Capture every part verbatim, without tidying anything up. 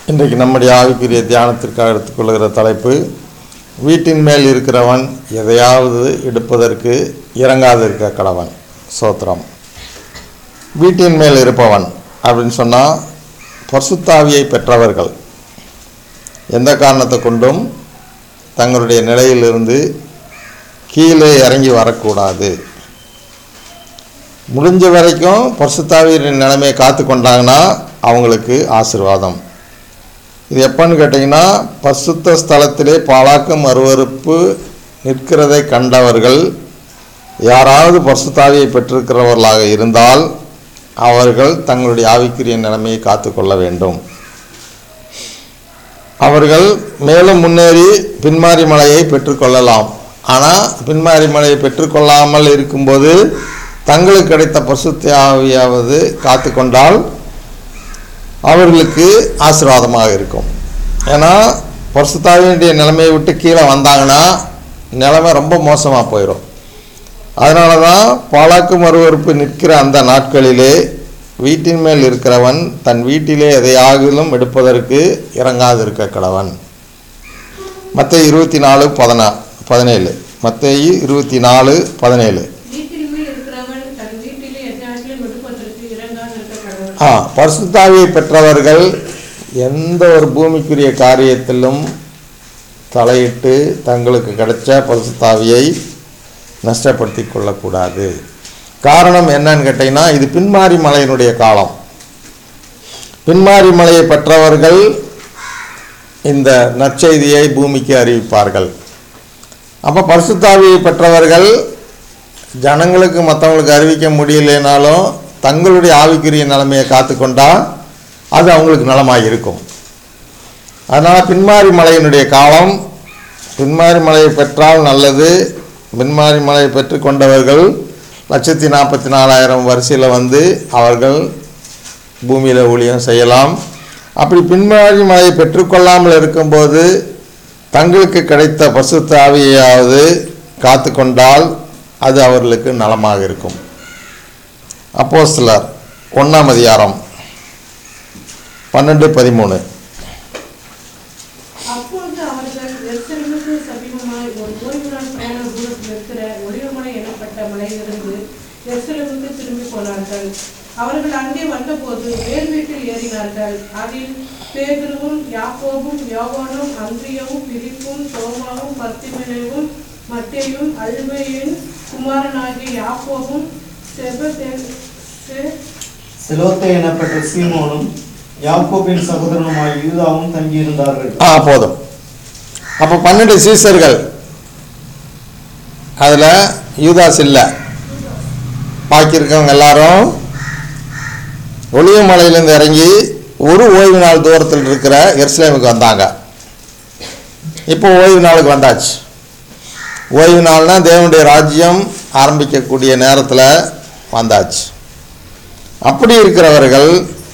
இன்றைக்கு நம்முடைய ஆவிக்குரிய தியானத்திற்காக எடுத்துக்கொள்கிற தலைப்பு, வீட்டின் மேல் இருக்கிறவன் எதையாவது எடுப்பதற்கு இறங்காதிருக்க கடவன். சோத்திரம். வீட்டின் மேல் இருப்பவன் அப்படின்னு சொன்னால் பரிசுத்தாவியை பெற்றவர்கள் எந்த காரணத்தை கொண்டும் தங்களுடைய நிலையிலிருந்து கீழே இறங்கி வரக்கூடாது. முடிஞ்ச வரைக்கும் பரிசுத்தாவியின் நிலைமையை காத்து கொண்டாங்கன்னா அவங்களுக்கு ஆசீர்வாதம். இது எப்போன்னு கேட்டிங்கன்னா, பரிசுத்த ஸ்தலத்திலே பாழாக்கும் அருவருப்பு நிற்கிறதை கண்டவர்கள் யாராவது பரிசுத்தாவியை பெற்றிருக்கிறவர்களாக இருந்தால் அவர்கள் தங்களுடைய ஆவிக்குரிய நிலைமையை காத்து கொள்ள வேண்டும். அவர்கள் மேலும் முன்னேறி பின்மாரி மலையை பெற்றுக்கொள்ளலாம். ஆனால் பின்மாரி மலையை பெற்றுக்கொள்ளாமல் இருக்கும்போது தங்களுக்கு கிடைத்த பரிசுத்த ஆவியாவது காத்து கொண்டால் அவர்களுக்கு ஆசீர்வாதமாக இருக்கும். ஏன்னா பரிசுத்தாவியுடைய நிலைமையை விட்டு கீழே வந்தாங்கன்னா நிலைமை ரொம்ப மோசமாக போயிடும். அதனால தான் பாழாக்கும் அருவருப்பு நிற்கிற அந்த நாட்களிலே வீட்டின் மேல் இருக்கிறவன் தன் வீட்டிலே எதையாகிலும் எடுப்பதற்கு இறங்காதிருக்க கடவன். மத்தேயு இருபத்தி நாலு பதினா பதினேழு மத்தேயு இருபத்தி நாலு பதினேழு ஆ பரிசுத்தாவியை பெற்றவர்கள் எந்த ஒரு பூமிக்குரிய காரியத்திலும் தலையிட்டு தங்களுக்கு கிடைச்ச பரிசுத்தாவியை நஷ்டப்படுத்தி கொள்ளக்கூடாது. காரணம் என்னன்னு கேட்டிங்கன்னா, இது பின்மாரி மலையினுடைய காலம். பின்மாரி மலையை பெற்றவர்கள் இந்த நற்செய்தியை பூமிக்கு அறிவிப்பார்கள். அப்போ பரிசுத்தாவியை பெற்றவர்கள் ஜனங்களுக்கு மற்றவங்களுக்கு அறிவிக்க முடியலைனாலும் தங்களுடைய ஆவிக்குரிய நிலைமையை காத்து கொண்டால் அது அவங்களுக்கு நலமாக இருக்கும். அதனால் பின்மாரி மலையினுடைய காலம், பின்மாரி மலையை பெற்றால் நல்லது. பின்மாரி மலையை பெற்று கொண்டவர்கள் லட்சத்தி நாற்பத்தி நாலாயிரம் வரிசையில் வந்து அவர்கள் பூமியில் ஊழியம் செய்யலாம். அப்படி பின்மாரி மலையை பெற்றுக்கொள்ளாமல் இருக்கும்போது தங்களுக்கு கிடைத்த பரிசுத்த ஆவியையாவது காத்து கொண்டால் அது அவர்களுக்கு நலமாக இருக்கும். அப்போஸ்தலர் ஒன்றாம் அதிகாரம் பன்னெண்டு பதிமூணு. அப்பொழுது அவர்கள் எருசலேமுக்கு சமீபமாய் ஒரு ஓய்வு நாள் பிரயாண தூரத்தில் இருக்கிற ஒலிவமலை எனப்பட்ட மலையிலிருந்து எருசலேமுக்கு திரும்பி போனார்கள். அவர்கள் அங்கே வந்தபோது மேல் வீட்டில் ஏறினார்கள். அதில் பேதுருவும் யாக்கோபும் யோவானும் அந்திரேயாவும் பிலிப்பும் தோமாவும் பர்த்திமேயுவும் மத்தேயும் அல்பேயின் குமாரனாகிய யாக்கோபும் செலோத்தே எனப்பட்ட சீமோனும் யாக்கோபின் சகோதரனுமாய் யூதாவும் தங்கியிருந்தார்கள். ஆ போதும். அப்போ பன்னெண்டு சீசர்கள், அதில் யூதாஸ் இல்லை. பாக்கி இருக்கவங்க எல்லாரும் ஒலிவ மலையிலேருந்து இறங்கி ஒரு ஓய்வு நாள் தூரத்தில் இருக்கிற எருசலேமுக்கு வந்தாங்க. இப்போ ஓய்வு நாளுக்கு வந்தாச்சு. ஓய்வு நாள்னா தேவனுடைய ராஜ்யம் ஆரம்பிக்கக்கூடிய நேரத்தில் வந்தாச்சு. அப்படி இருக்கிறவர்கள்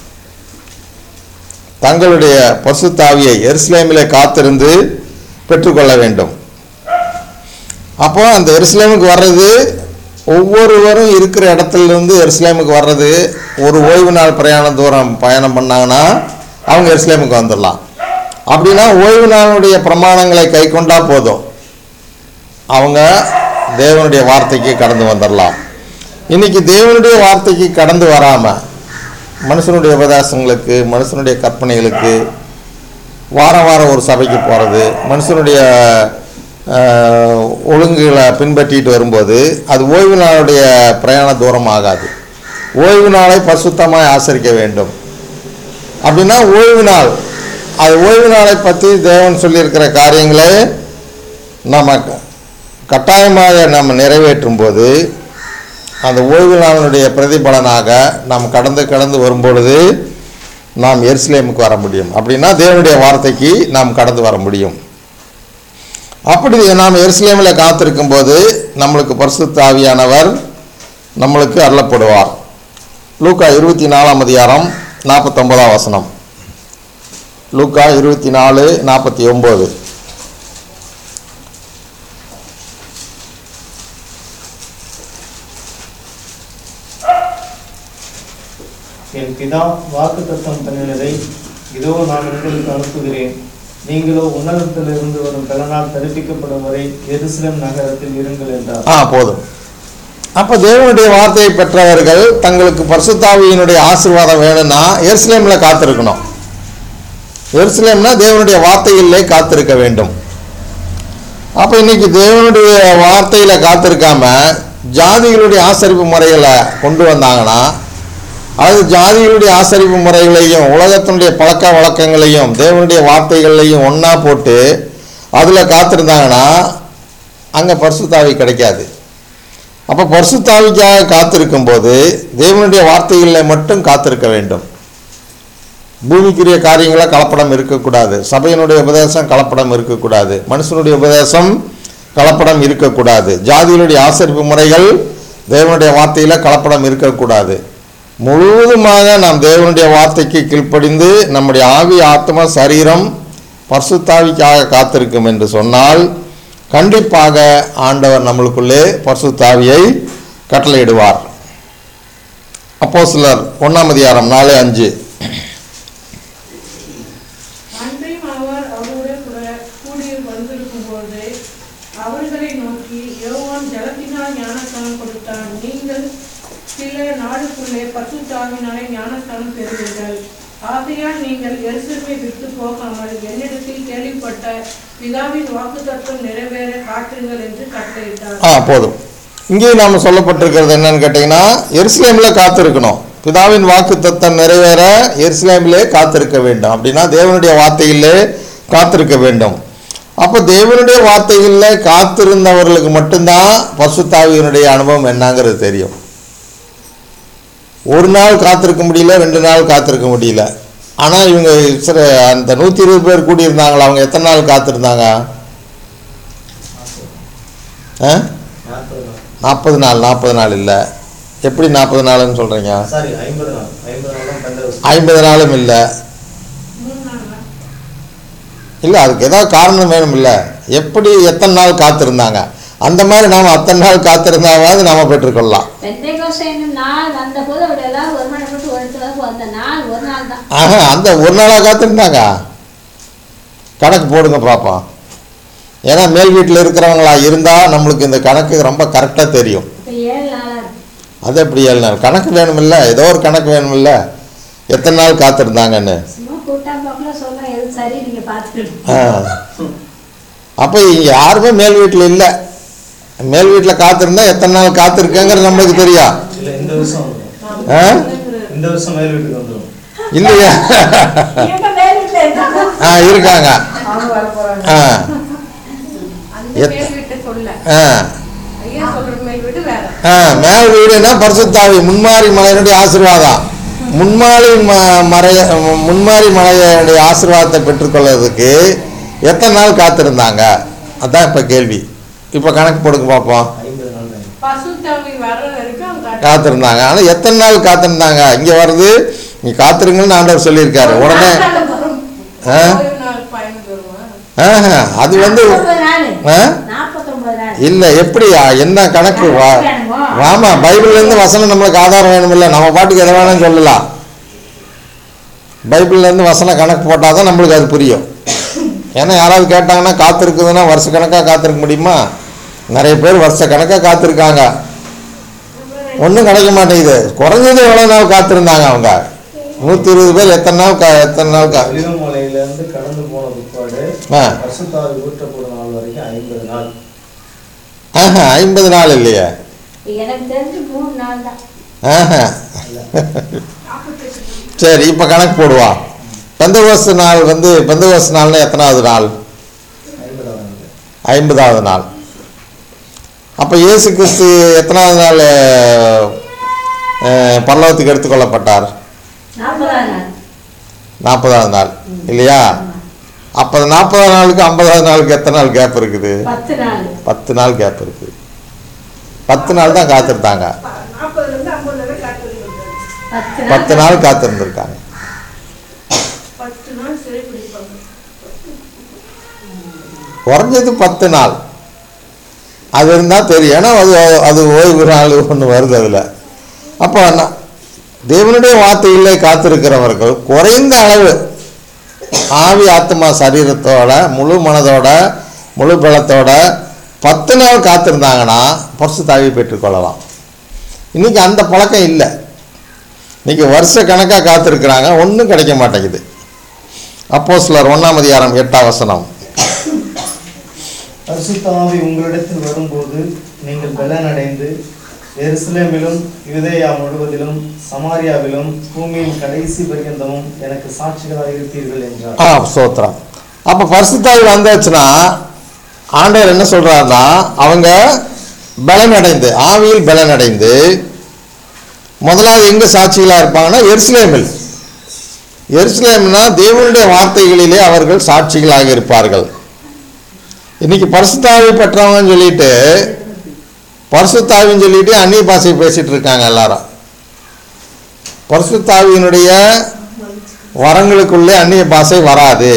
தங்களுடைய பரிசுத்த ஆவியை எருசலேமிலே காத்திருந்து பெற்றுக்கொள்ள வேண்டும். அப்போ அந்த எருசலேமுக்கு வர்றது, ஒவ்வொருவரும் இருக்கிற இடத்துலேருந்து எருசலேமுக்கு வர்றது ஒரு ஓய்வு நாள் பிரயாண தூரம் பயணம் பண்ணாங்கன்னா அவங்க எருசலேமுக்கு வந்துடலாம். அப்படின்னா ஓய்வு நாளுடைய பிரமாணங்களை கை கொண்டா போதும், அவங்க தேவனுடைய வார்த்தைக்கு கடந்து வந்துடலாம். இன்றைக்கி தேவனுடைய வார்த்தைக்கு கடந்து வராமல் மனுஷனுடைய உபதேசங்களுக்கு, மனுஷனுடைய கற்பனைகளுக்கு வாரம் வாரம் ஒரு சபைக்கு போகிறது, மனுஷனுடைய ஒழுங்குகளை பின்பற்றிட்டு வரும்போது அது ஓய்வு நாளுடைய பிரயாண தூரம் ஆகாது. ஓய்வு நாளை பரிசுத்தமாக ஆசரிக்க வேண்டும். அப்படின்னா ஓய்வு நாள், அது ஓய்வு நாளை பற்றி தேவன் சொல்லியிருக்கிற காரியங்களை நம்ம கட்டாயமாக நம்ம நிறைவேற்றும் போது அந்த ஓய்வு நாளினுடைய பிரதிபலனாக நாம் கடந்து கடந்து வரும்பொழுது நாம் எருசலேமுக்கு வர முடியும். அப்படின்னா தேவனுடைய வார்த்தைக்கு நாம் கடந்து வர முடியும். அப்படி நாம் எருசலேமில் காத்திருக்கும் போது நம்மளுக்கு பரிசுத்த ஆவியானவர் நம்மளுக்கு அருளப்படுவார். லூக்கா இருபத்தி நாலாம் அதிகாரம் நாற்பத்தொன்பதாம் வசனம். லூக்கா இருபத்தி நாலு நாற்பத்தி ஒம்பது. என் பிதா வாக்குத்தத்தம் பண்ணினதை இதோ நான் உங்களுக்கு அனுப்புகிறேன். நீங்களோ உன்னதத்திலிருந்து வரும் பலனால் தரிப்பிக்கப்படும் வரை எருசலேம் நகரத்தில் இருங்கள் என்றார். ஆ போதும். அப்போ தேவனுடைய வார்த்தையை பெற்றவர்கள் தங்களுக்கு பரிசுத்தாவியினுடைய ஆசீர்வாதம் வேணும்னா எருசலேமில் காத்திருக்கணும். எருசலேம்னா தேவனுடைய வார்த்தையிலே காத்திருக்க வேண்டும். அப்போ இன்னைக்கு தேவனுடைய வார்த்தையில் காத்திருக்காம ஜாதிகளுடைய ஆசரிப்பு முறைகளை கொண்டு வந்தாங்கன்னா, அது ஜாதிகளுடைய ஆசரிப்பு முறைகளையும் உலகத்தினுடைய பழக்க வழக்கங்களையும் தேவனுடைய வார்த்தைகளையும் ஒன்றா போட்டு அதில் காத்திருந்தாங்கன்னா அங்கே பரிசுத்தாவி கிடைக்காது. அப்போ பரிசுத்தாவிக்காக காத்திருக்கும் போது தேவனுடைய வார்த்தைகளில் மட்டும் காத்திருக்க வேண்டும். பூமிக்குரிய காரியங்கள கலப்படம் இருக்கக்கூடாது. சபையினுடைய உபதேசம் கலப்படம் இருக்கக்கூடாது. மனுஷனுடைய உபதேசம் கலப்படம் இருக்கக்கூடாது. ஜாதிகளுடைய ஆசரிப்பு முறைகள் தேவனுடைய வார்த்தையில் கலப்படம் இருக்கக்கூடாது. முழுவதுமாக நாம் தேவனுடைய வார்த்தைக்கு கீழ்ப்படிந்து நம்முடைய ஆவி ஆத்மா சரீரம் பரிசுத்தாவிக்காக காத்திருக்கும் என்று சொன்னால் கண்டிப்பாக ஆண்டவர் நம்மளுக்குள்ளே பரிசுத்தாவியை கட்டளையிடுவார். அப்போஸ்தலர் ஒன்றாம் அதிகாரம் நாலு அஞ்சு. அன்றையும் அவர் அவருடன் கூட கூடி வந்திருக்கும் போது அவர்களை நோக்கி, யோவான் ஜலத்தினால் ஞானஸ்நானம் கொடுத்தான், நீங்கள் சில நாளுக்குள்ளே பரிசுத்தாவினாலே ஞானஸ்நானம் பெறுவீர்கள். ஆகையால் நீங்கள் எருசலேமை விட்டு போகாமல் என்னிடத்தில் கேள்விப்பட்ட பிதாவின் வாக்குத்தத்தம் நிறைவேற காட்டுங்கள் என்று கட்டளையிட்டார். ஆ போதும். இங்கே நாம் சொல்லப்பட்டிருக்கிறது என்னன்னு கேட்டிங்கன்னா, எருசலேமில் காத்திருக்கணும். பிதாவின் வாக்குத்தத்தம் நிறைவேற எருசலேமிலே காத்திருக்க வேண்டும். அப்படின்னா தேவனுடைய வார்த்தையிலே காத்திருக்க வேண்டும். அப்போ தேவனுடைய வார்த்தைகளில் காத்திருந்தவர்களுக்கு மட்டும்தான் பரிசுத்தாவியினுடைய அனுபவம் என்னங்கிறது தெரியும். ஒரு நாள் காத்திருக்க முடியல, ரெண்டு நாள் காத்திருக்க முடியல. ஆனால் இவங்க சில அந்த நூற்றி இருபது பேர் கூடியிருந்தாங்களா, அவங்க எத்தனை நாள் காத்திருந்தாங்க? ஆ நாற்பது நாள். நாற்பது நாள் இல்லை, எப்படி நாற்பது நாள்னு சொல்கிறீங்க? ஐம்பது நாளும் இல்லை. இல்லை, அதுக்கு ஏதாவது காரணம் வேணும். இல்லை, எப்படி எத்தனை நாள் காத்திருந்தாங்க? அந்த மாதிரி நாம் அத்தனை நாள் காத்திருந்தாவது நாம் பெற்றுக்கொள்ளலாம். ஆஹா, அந்த ஒரு நாளாக காத்திருந்தாங்க. கணக்கு போடுங்க பார்ப்போம். ஏன்னா மேல் வீட்டில் இருக்கிறவங்களா இருந்தால் நம்மளுக்கு இந்த கணக்கு ரொம்ப கரெக்டாக தெரியும். அது எப்படி ஏழு நாள் கணக்கு வேணுமில்ல, ஏதோ ஒரு கணக்கு வேணுமில்ல, எத்தனை நாள் காத்திருந்தாங்கன்னு. அப்போ இங்கே யாருமே மேல் வீட்டில் இல்லை. மேல் வீட்டில் காத்திருந்தா எத்தனை நாள் காத்திருக்கேங்கிறது நம்மளுக்கு தெரியும். இல்லையா? ஆ இருக்காங்க. ஆ மேல் வீடுனா பரிசுத்தாவி முன்மாரி மலையினுடைய ஆசீர்வாதம். முன்மாரி மறைய முன்மாரி மலையுடைய ஆசீர்வாதத்தை பெற்றுக்கொள்வதற்கு எத்தனை நாள் காத்திருந்தாங்க? அதான் இப்போ கேள்வி. இப்போ கணக்கு போடுங்க பார்ப்போம். காத்திருந்தாங்க. ஆனால் எத்தனை நாள் காத்திருந்தாங்க? இங்கே வருது, நீ காத்திருங்கன்னு ஆண்டவர் சொல்லியிருக்காரு. உடனே அது வந்து இல்லை, எப்படியா என்ன கணக்கு? ஆமா, பைபிள்லேருந்து வசனம் நம்மளுக்கு ஆதாரம் வேணுமில்ல, நம்ம பாட்டுக்கு எதை வேணும்னு சொல்லலாம். பைபிள்லேருந்து வசனம் கணக்கு போட்டால் தான் நம்மளுக்கு அது புரியும். ஏன்னா யாராவது கேட்டாங்கன்னா காத்திருக்குதுன்னா வருஷ கணக்காக காத்திருக்க முடியுமா? நிறைய பேர் வருஷ கணக்காக காத்திருக்காங்க, ஒன்றும் கிடைக்க மாட்டேங்குது. குறைஞ்சது எவ்வளோ நாள் காத்திருந்தாங்க அவங்க? நூற்றி இருபது பேர் எத்தனை நாள் கா எத்தனை நாள் கா மலையிலேருந்து கடந்து போன பிற்பாடு பரிசுத்தாவி ஊற்றப்படும் நாள் வரைக்கும் ஐம்பது நாள். ஆஹா, ஐம்பது நாள் இல்லையா? ஆஹா, சரி, இப்போ கணக்கு போடுவா. பெந்தகோஸ்து நாள் வந்து பெந்தகோஸ்து நாள்னா எத்தனாவது நாள்? ஐம்பதாவது நாள். அப்போ இயேசு கிறிஸ்து எத்தனாவது நாள் பரலோகத்துக்கு எடுத்துக்கொள்ளப்பட்டார்? நாற்பதாவது நாள் இல்லையா? அப்போ நாற்பதாவது நாளுக்கு ஐம்பதாவது நாளுக்கு எத்தனை நாள் கேப் இருக்குது? பத்து நாள் கேப் இருக்குது. பத்து நாள் தான் காத்திருந்தாங்க. பத்து நாள் காத்திருந்திருக்காங்க. குறைஞ்சது பத்து நாள் அது இருந்தால் தெரியும். ஏன்னா அது அது ஓய்வு நாள் ஒன்று வருது அதில். அப்போ தேவனுடைய வார்த்தையிலே காத்திருக்கிறவர்கள் குறைந்த அளவு ஆவி ஆத்மா சரீரத்தோட முழு மனதோட முழு பலத்தோட பத்து நாள் காத்திருந்தாங்கன்னா பரிசுத்த ஆவியை பெற்றுக்கொள்ளலாம். இன்றைக்கி அந்த பழக்கம் இல்லை. இன்றைக்கி வருஷ கணக்காக காத்திருக்கிறாங்க, ஒன்றும் கிடைக்க மாட்டேங்குது. அப்போஸ்தலர் ஒன்றாம் அதிகாரம் எட்டாம் வசனம். பரிசுத்த ஆவி உங்களிடத்தில் வரும்போது நீங்கள் பலனடைந்து எருசலேமிலும் யூதேயா முழுவதிலும் சமாரியாவிலும் பூமியின் கடைசி பரியந்தமும் எனக்கு சாட்சிகளாக இருப்பீர்கள் என்றார். ஆ ஸ்தோத்திரம். அப்போ பரிசுத்த ஆவி வந்தாச்சுன்னா ஆண்டவர் என்ன சொல்கிறாருன்னா, அவங்க பலனடைந்து ஆவியில் பலனடைந்து முதலாவது எங்கே சாட்சிகளாக இருப்பாங்கன்னா எருசலேமில். எருசலேம்னா தேவனுடைய வார்த்தைகளிலே அவர்கள் சாட்சிகளாக இருப்பார்கள். இன்னைக்கு பரிசுத்த ஆவி பெற்றவங்கன்னு சொல்லிட்டு பரிசுத்த ஆவின்னு சொல்லிட்டு அந்நிய பாஷை பேசிட்டு இருக்காங்க எல்லாரும். பரிசுத்த ஆவியினுடைய வரங்களுக்குள்ளே அந்நிய பாஷை வராது.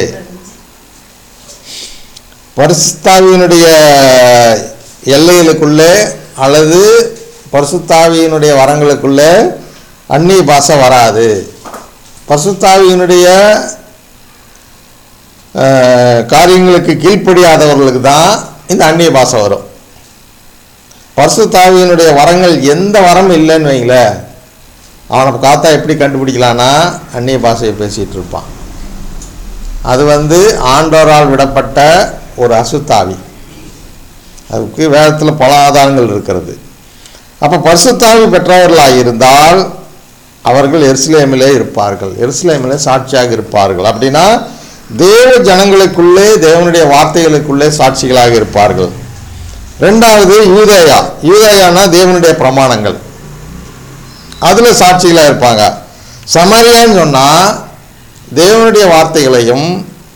பரிசுத்த ஆவியினுடைய எல்லைகளுக்குள்ளே அல்லது பரிசுத்த ஆவியினுடைய வரங்களுக்குள்ளே அந்நிய பாஷை வராது. பரிசுத்த ஆவியினுடைய காரியங்களுக்கு கீழ்ப்படியாதவர்களுக்கு தான் இந்த அந்நிய பாஷை வரும். பரிசுத்த ஆவியினுடைய வரங்கள் எந்த வரம் இல்லைன்னு வைங்கள, அவனை காத்தா எப்படி கண்டுபிடிக்கலான்னா அந்நிய பாஷையை பேசிகிட்டு இருப்பான். அது வந்து ஆண்டவரால் விடப்பட்ட ஒரு அசுத்தாவி. அதுக்கு வேதத்தில் பல ஆதாரங்கள் இருக்கிறது. அப்போ பரிசுத்தாவி பெற்றவர்களாக இருந்தால் அவர்கள் எருசலேமிலே இருப்பார்கள், எருசலேமிலே சாட்சியாக இருப்பார்கள். அப்படின்னா தேவ ஜனங்களுக்குள்ளே தேவனுடைய வார்த்தைகளுக்குள்ளே சாட்சிகளாக இருப்பார்கள். ரெண்டாவது யூதேயா. யூதேயானா தேவனுடைய பிரமாணங்கள், அதில் சாட்சிகளாக இருப்பாங்க. சமாரியான்னு சொன்னால் தேவனுடைய வார்த்தைகளையும்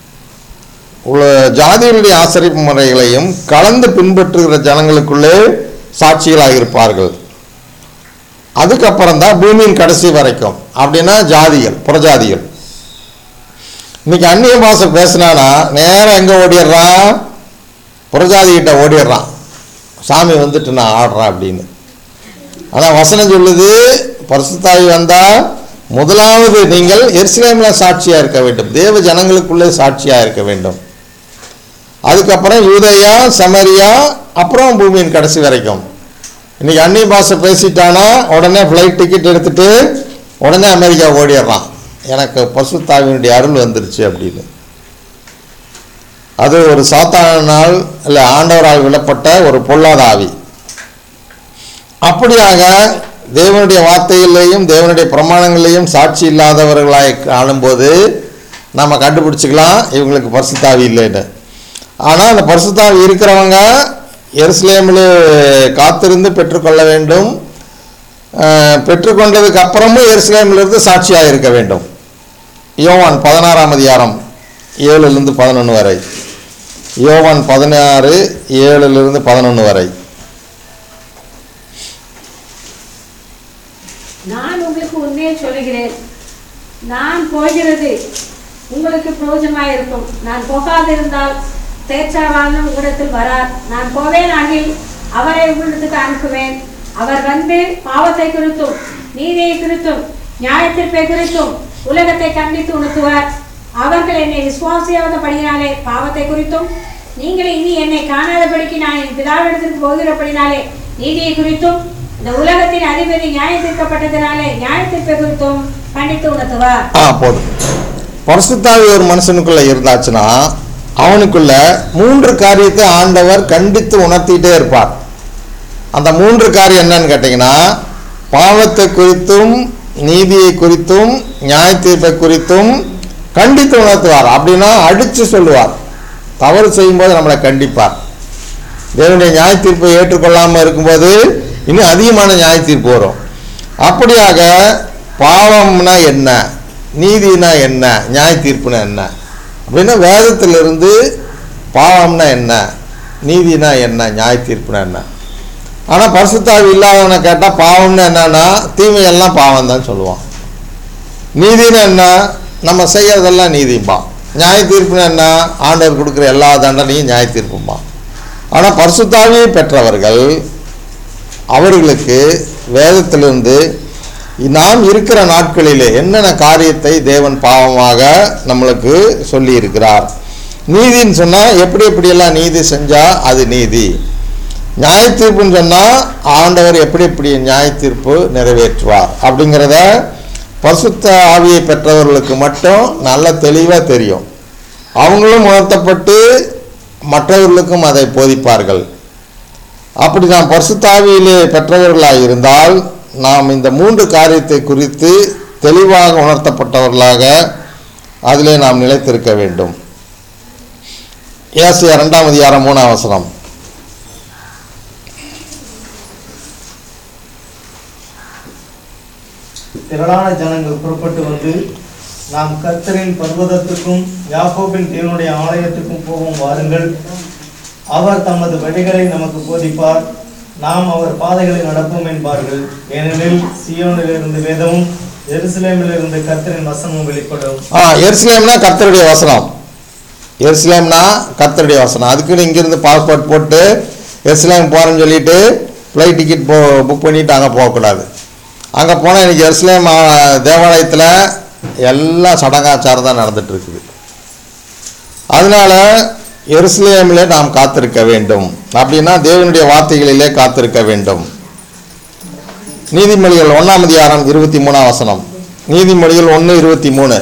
ஜாதிகளுடைய ஆசரிப்பு முறைகளையும் கலந்து பின்பற்றுகிற ஜனங்களுக்குள்ளே சாட்சிகளாக இருப்பார்கள். அதுக்கப்புறம் தான் பூமியின் கடைசி வரைக்கும். அப்படின்னா ஜாதிகள், புறஜாதிகள். இன்னைக்கு அந்நிய பாஷை பேசினானா நேரம் எங்கே ஓடிடுறான்? புறஜாதிகிட்ட ஓடிடுறான். சாமி வந்துட்டு நான் ஆடுறேன் அப்படின்னு. ஆனால் வசனம் சொல்லுது, பரிசுத்த ஆவி வந்தால் முதலாவது நீங்கள் எருசலேமில் சாட்சியாக இருக்க வேண்டும், தேவ ஜனங்களுக்குள்ளே சாட்சியாக இருக்க வேண்டும். அதுக்கப்புறம் யூதேயா, சமரியா, அப்புறம் பூமியின் கடைசி வரைக்கும். இன்னைக்கு அந்நிய பாஷை பேசிட்டானா உடனே ஃப்ளைட் டிக்கெட் எடுத்துட்டு உடனே அமெரிக்கா ஓடிடுறான், எனக்கு பரிசுத்த ஆவியினுடைய அருள் வந்துருச்சு அப்படின்னு. அது ஒரு சாத்தானால் இல்லை ஆண்டவரால் விடப்பட்ட ஒரு பொல்லாத ஆவி. அப்படியாக தேவனுடைய வார்த்தைகளையும் தேவனுடைய பிரமாணங்களையும் சாட்சி இல்லாதவர்களாக காணும்போது நம்ம கண்டுபிடிச்சிக்கலாம் இவங்களுக்கு பரிசுத்த ஆவி இல்லைன்னு. ஆனால் அந்த பரிசுத்த ஆவி இருக்கிறவங்க எருசலேமில் காத்திருந்து பெற்றுக்கொள்ள வேண்டும். பெற்றுக்கொண்டதுக்கு அப்புறமும் எருசலேமிலிருந்து சாட்சியாக இருக்க வேண்டும். யோவான் பதினாறாம் அதிகாரம் ஏழுலேருந்து பதினொன்று வரை. யோவான் பதினாறு ஏழுலேருந்து பதினொன்று வரை. நான் உங்களுக்கு உண்மையை சொல்லுகிறேன், நான் போகிறது உங்களுக்கு பிரயோஜனமாக இருக்கும். நான் போகாதிருந்தால் தேற்றாவாலும் உங்களிடத்தில் வரார். நான் போவேன் ஆகில் அவரை உங்களிடத்துக்கு அனுப்புவேன். அவர் வந்து பாவத்தை குறித்தும் நீதியை குறித்தும் நியாயத்தீர்ப்பை குறித்தும் உலகத்தை கண்டித்து உணர்த்துவார். அவர்கள் என்னை விசுவாசியாதபடினாலே பாவத்தை குறித்தும், நீங்கள் இனி என்னை காணாதபடிக்கு நான் என் பிதாவிடத்திற்கு போகிறபடினாலே நீதியை குறித்தும், இந்த உலகத்தின் அதிபதி நியாயம் தீர்க்கப்பட்டதினாலே நியாயத்தீர்ப்பை குறித்தும் கண்டித்து உணர்த்துவார். ஆ போதும். பரிசுத்த ஆவி ஒரு மனுஷனுக்குள்ள இருந்தாச்சுன்னா அவனுக்குள்ள மூன்று காரியத்தை ஆண்டவர் கண்டித்து உணர்த்திட்டே இருப்பார். அந்த மூன்று காரியம் என்னன்னு கேட்டிங்கன்னா, பாவத்தை குறித்தும் நீதியை குறித்தும் நியாய தீர்ப்பை குறித்தும் கண்டித்து உணர்த்துவார். அப்படின்னா அடித்து சொல்லுவார். தவறு செய்யும்போது நம்மளை கண்டிப்பார். தேவனுடைய நியாய தீர்ப்பை ஏற்றுக்கொள்ளாமல் இருக்கும்போது இன்னும் அதிகமான நியாய தீர்ப்பு வரும். அப்படியாக பாவம்னா என்ன, நீதினா என்ன, நியாய தீர்ப்புனா என்ன அப்படின்னா வேதத்திலிருந்து பாவம்னா என்ன, நீதினா என்ன, நியாய தீர்ப்புனா என்ன. ஆனால் பரிசுத்த ஆவி இல்லாதவனை கேட்டால் பாவம்னா என்னன்னா தீமையெல்லாம் பாவம் தான் சொல்லுவான். நீதினா என்ன, நம்ம செய்யறதெல்லாம் நீதிம்பா. நியாய தீர்ப்புனா என்ன, ஆண்டவர் கொடுக்குற எல்லா தண்டனையும் நியாய தீர்ப்பும்பா. ஆனால் பரிசுத்த ஆவியை பெற்றவர்கள் அவர்களுக்கு வேதத்திலிருந்து நாம் இருக்கிற நாட்களிலே என்னென்ன காரியத்தை தேவன் பாவமாக நம்மளுக்கு சொல்லி இருக்கிறார். நீதின்னு சொன்னால் எப்படி எப்படியெல்லாம் நீதி செஞ்சால் அது நீதி. நியாய தீர்ப்புன்னு சொன்னால் ஆண்டவர் எப்படி எப்படி நியாய தீர்ப்பு நிறைவேற்றுவார் அப்படிங்கிறத பரிசுத்த ஆவியை பெற்றவர்களுக்கு மட்டும் நல்ல தெளிவாக தெரியும். அவங்களும் உணர்த்தப்பட்டு மற்றவர்களுக்கும் அதை போதிப்பார்கள். அப்படி நாம் பரிசுத்த ஆவியிலே பெற்றவர்களாக இருந்தால் நாம் இந்த மூன்று காரியத்தை குறித்து தெளிவாக உணர்த்தப்பட்டவர்களாக அதிலே நாம் நிலைத்திருக்க வேண்டும். ஏசாயா இரண்டாம் அதிகாரம் மூணாம் வசனம். திரளான ஜனங்கள் புறப்பட்டு வந்து, நாம் கர்த்தரின் பர்வதத்துக்கும் யாக்கோபின் தேவனுடைய ஆலயத்துக்கும் போவோம் வாருங்கள். அவர் தமது வழிகளை நமக்கு போதிப்பார், நாம் அவர் பாதைகளை நடப்போம் என்பார்கள். ஏனெனில் சீயோனிலிருந்து வேதமும் எருசலேமிலிருந்து கர்த்தரின் வசனமும் வெளிப்படும். ஆ எருசலேம்னா கர்த்தருடைய வசனம். எருசலேம்னா கர்த்தருடைய வசனம். அதுக்குன்னு இங்கிருந்து பாஸ்போர்ட் போட்டு எருசலேம் போகிறேன்னு சொல்லிட்டு ஃப்ளைட் டிக்கெட் போ புக் பண்ணிவிட்டு அங்கே போகக்கூடாது. அங்கே போனால் இன்றைக்கி எருசலேம் தேவாலயத்தில் எல்லாம் சடங்காச்சாரம் தான் நடந்துகிட்ருக்குது. அதனால் எருசலேமிலே நாம் காத்திருக்க வேண்டும். அப்படின்னா தேவனுடைய வார்த்தைகளிலே காத்திருக்க வேண்டும். நீதிமொழிகள் ஒன்றாம் அதிகாரம் இருபத்தி மூணாம் வசனம். நீதிமொழிகள் ஒன்று இருபத்தி மூணு.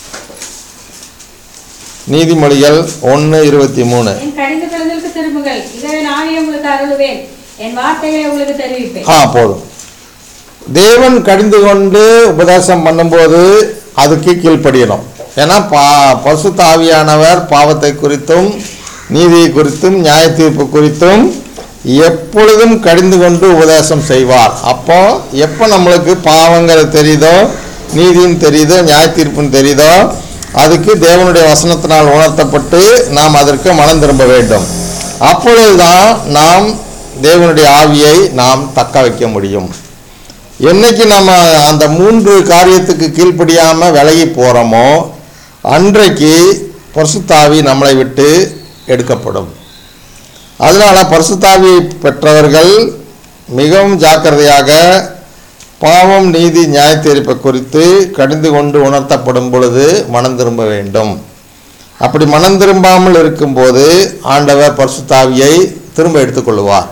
நீதிமொழிகள் ஒன்று இருபத்தி மூணு. என் கடிந்துகளுக்கு திரும்புங்கள், இதை நானே உங்களுக்கு அருளுவேன், என் வார்த்தைகளை உங்களுக்கு தெரிவிப்பேன். ஆ போதும். தேவன் கடிந்து கொண்டு உபதேசம் பண்ணும்போது அதுக்கு கீழ்ப்படியணும். ஏன்னா பா பரிசுத்த ஆவியானவர் பாவத்தை குறித்தும் நீதியை குறித்தும் நியாய தீர்ப்பு குறித்தும் எப்பொழுதும் கடிந்து கொண்டு உபதேசம் செய்வார். அப்போ எப்போ நம்மளுக்கு பாவங்கள் தெரியுதோ, நீதின்னு தெரியுதோ, நியாய தீர்ப்புன்னு தெரியுதோ, அதுக்கு தேவனுடைய வசனத்தினால் உணர்த்தப்பட்டு நாம் அதற்கு மனம் திரும்ப வேண்டும். அப்பொழுதுதான் நாம் தேவனுடைய ஆவியை நாம் தக்க வைக்க முடியும். என்னைக்கு நம்ம அந்த மூன்று காரியத்துக்கு கீழ்ப்படியாமல் விலகி போகிறோமோ அன்றைக்கு பரிசுத்த ஆவி நம்மளை விட்டு எடுக்கப்படும். அதனால் பரிசுத்த ஆவி பெற்றவர்கள் மிகவும் ஜாக்கிரதையாக பாவம் நீதி நியாய தீர்ப்பை குறித்து கடிந்து கொண்டு உணர்த்தப்படும் பொழுது மனம் திரும்ப வேண்டும். அப்படி மனம் திரும்பாமல் இருக்கும்போது ஆண்டவர் பரிசுத்த ஆவியை திரும்ப எடுத்துக்கொள்வார்.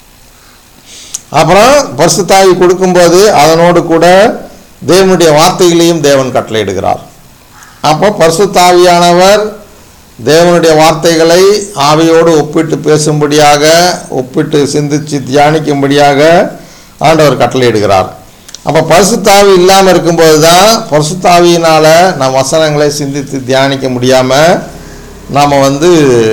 அப்புறம் பரிசுத்த ஆவி கொடுக்கும்போது அதனோடு கூட தேவனுடைய வார்த்தைகளையும் தேவன் கட்டளையிடுகிறார். அப்போ பரிசுத்த ஆவியானவர் தேவனுடைய வார்த்தைகளை ஆவியோடு ஒப்பிட்டு பேசும்படியாக, ஒப்பிட்டு சிந்தித்து தியானிக்கும்படியாக ஆண்டவர் கட்டளையிடுகிறார். அப்போ பரிசுத்த ஆவி இல்லாமல் இருக்கும்போது தான் பரிசுத்த ஆவியினால் நம் வசனங்களை சிந்தித்து தியானிக்க முடியாமல் நாம் வந்து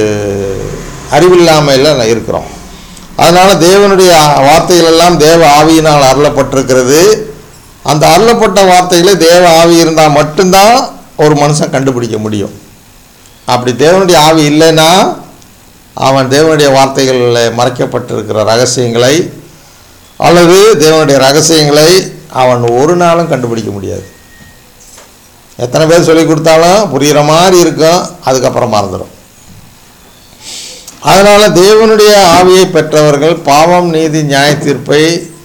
அறிவில்லாமல் இருக்கிறோம். அதனால் தேவனுடைய வார்த்தைகள் எல்லாம் தேவ ஆவியினால் அருளப்பட்டிருக்கிறது. அந்த அருளப்பட்ட வார்த்தைகளை தேவ ஆவி இருந்தால் மட்டும்தான் ஒரு மனுஷன் கண்டுபிடிக்க முடியும். அப்படி தேவனுடைய ஆவி இல்லைன்னா அவன் தேவனுடைய வார்த்தைகளில் மறைக்கப்பட்டிருக்கிற ரகசியங்களை அல்லது தேவனுடைய ரகசியங்களை அவன் ஒரு நாளும் கண்டுபிடிக்க முடியாது. எத்தனை பேர் சொல்லி கொடுத்தாலும் புரிகிற மாதிரி இருக்கும், அதுக்கப்புறம் மறந்துடும். அதனால் தேவனுடைய ஆவியை பெற்றவர்கள் பாவம் நீதி நியாய தீர்ப்பை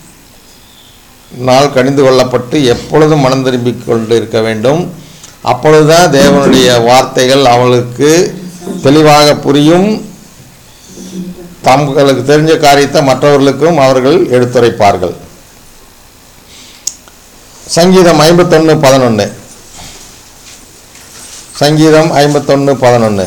நாள் கடிந்து கொள்ளப்பட்டு எப்பொழுதும் மனம் திரும்பிக் கொண்டு இருக்க வேண்டும். அப்பொழுதுதான் தேவனுடைய வார்த்தைகள் அவளுக்கு தெளிவாக புரியும். தங்களுக்கு தெரிஞ்ச காரியத்தை மற்றவர்களுக்கும் அவர்கள் எடுத்துரைப்பார்கள். சங்கீதம் ஐம்பத்தொன்று பதினொன்று. சங்கீதம் ஐம்பத்தொன்று பதினொன்று.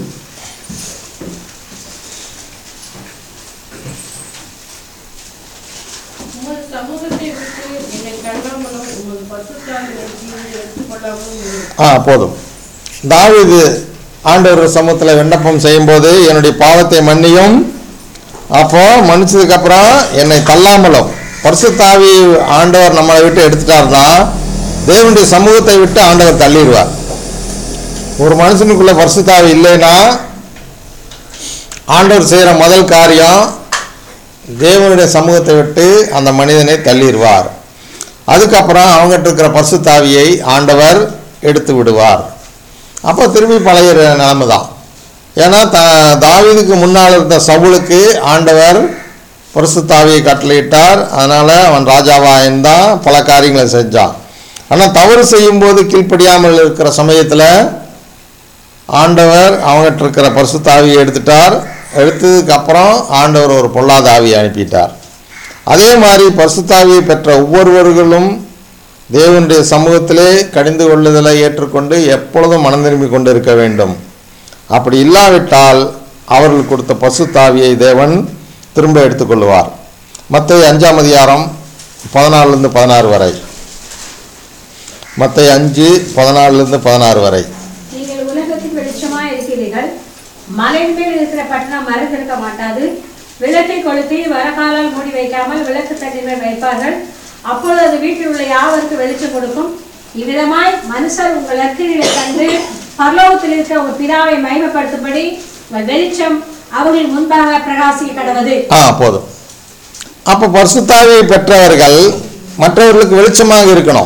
ஆ போதும். தாவீது ஆண்டவர் சமூகத்தில் விண்ணப்பம் செய்யும்போது என்னுடைய பாவத்தை மன்னியும், அப்போ மன்னிச்சதுக்கப்புறம் என்னை தள்ளாமலும், பரிசுத்த ஆவி ஆண்டவர் நம்மளை விட்டு எடுத்துட்டார்னா தேவனுடைய சமூகத்தை விட்டு ஆண்டவர் தள்ளிடுவார். ஒரு மனுஷனுக்குள்ள பரிசுத்த ஆவி இல்லைன்னா ஆண்டவர் செய்கிற முதல் காரியம் தேவனுடைய சமூகத்தை விட்டு அந்த மனிதனை தள்ளிடுவார். அதுக்கப்புறம் அவங்ககிட்ட இருக்கிற பரிசுத்த ஆவியை ஆண்டவர் எடுத்து விடுவார். அப்போ திரும்பி பழைய நிலைமை தான். ஏன்னா த தாவீதுக்கு முன்னால் இருந்த சவுலுக்கு ஆண்டவர் பரிசுத்த ஆவியை கட்டளையிட்டார். அதனால் அவன் ராஜாவாக இருந்தான், பல காரியங்களை செஞ்சான். ஆனால் தவறு செய்யும்போது கீழ்ப்படியாமல் இருக்கிற சமயத்தில் ஆண்டவர் அவங்ககிட்ட இருக்கிற பரிசுத்த ஆவியை எடுத்துட்டார். எடுத்ததுக்கப்புறம் ஆண்டவர் ஒரு பொல்லாத ஆவியை அனுப்பிட்டார். அதே மாதிரி பரிசுத்த ஆவியை பெற்ற ஒவ்வொருவர்களும் தேவனுடைய சமூகத்திலே கடிந்து கொள்ளுதலை ஏற்றுக்கொண்டு எப்பொழுதும் மனம் திரும்பி கொண்டு இருக்க வேண்டும். அப்படி இல்லாவிட்டால் அவர்கள் கொடுத்த பரிசுத்த ஆவியை தேவன் திரும்ப எடுத்துக்கொள்வார். மத்தேயு அஞ்சாம் அதிகாரம் பதினாலிருந்து பதினாறு வரை. மத்தேயு அஞ்சு பதினாலிருந்து பதினாறு வரை. நீங்கள் உலகத்தின் வெளிச்சமாய் இருக்கிறீர்கள். மலையின் மேல் இருக்கிற பட்டணம் மறைந்திருக்க மாட்டாது. விளக்கை கொளுத்தி வரகாலால் மூடி வைக்காமல் விளக்கு தண்டின் மேல் வைப்பார்கள். அப்பொழுது அது வீட்டில் உள்ள யாவருக்கு வெளிச்சம் கொடுக்கும். இவ்விதமாய் மனுஷர் உங்கள் நற்கிரிகளை கண்டு பரலோகத்தில் இருக்கிற ஒரு பிதாவை மகிமைப்படுத்தும்படி உங்கள் வெளிச்சம் அவர்கள் முன்பாக பிரகாசிக்க கடவது. ஆ போதும். அப்போ பரிசுத்த ஆவியை பெற்றவர்கள் மற்றவர்களுக்கு வெளிச்சமாக இருக்கணும்.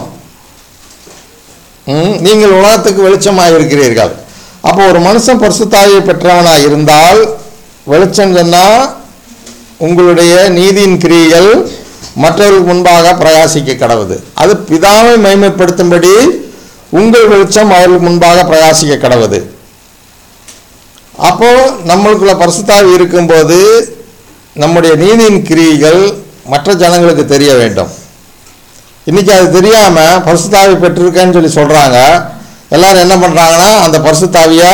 ம் நீங்கள் உலகத்துக்கு வெளிச்சமாக இருக்கிறீர்கள். அப்போ ஒரு மனுஷன் பரிசுத்த ஆவியை பெற்றவனாக இருந்தால் வெளிச்சம் சொன்னால் உங்களுடைய நீதியின் கிரியைகள் மற்றவர்களுக்கு முன்பாக பிரகாசிக்க கடவுது. அது பிதாவை மகிமைப்படுத்தும்படி உங்கள் வெளிச்சம் அவர்களுக்கு முன்பாக பிரகாசிக்க கடவுது. அப்போ நம்மளுக்குள்ள பரிசுத்த ஆவி இருக்கும்போது நம்முடைய நீதியின் கிரியைகள் மற்ற ஜனங்களுக்கு தெரிய வேண்டும். இன்னைக்கு அது தெரியாமல் பரிசுத்த ஆவி பெற்றிருக்கேன்னு சொல்லி சொல்கிறாங்க. எல்லாரும் என்ன பண்ணுறாங்கன்னா அந்த பரிசுத்த ஆவியை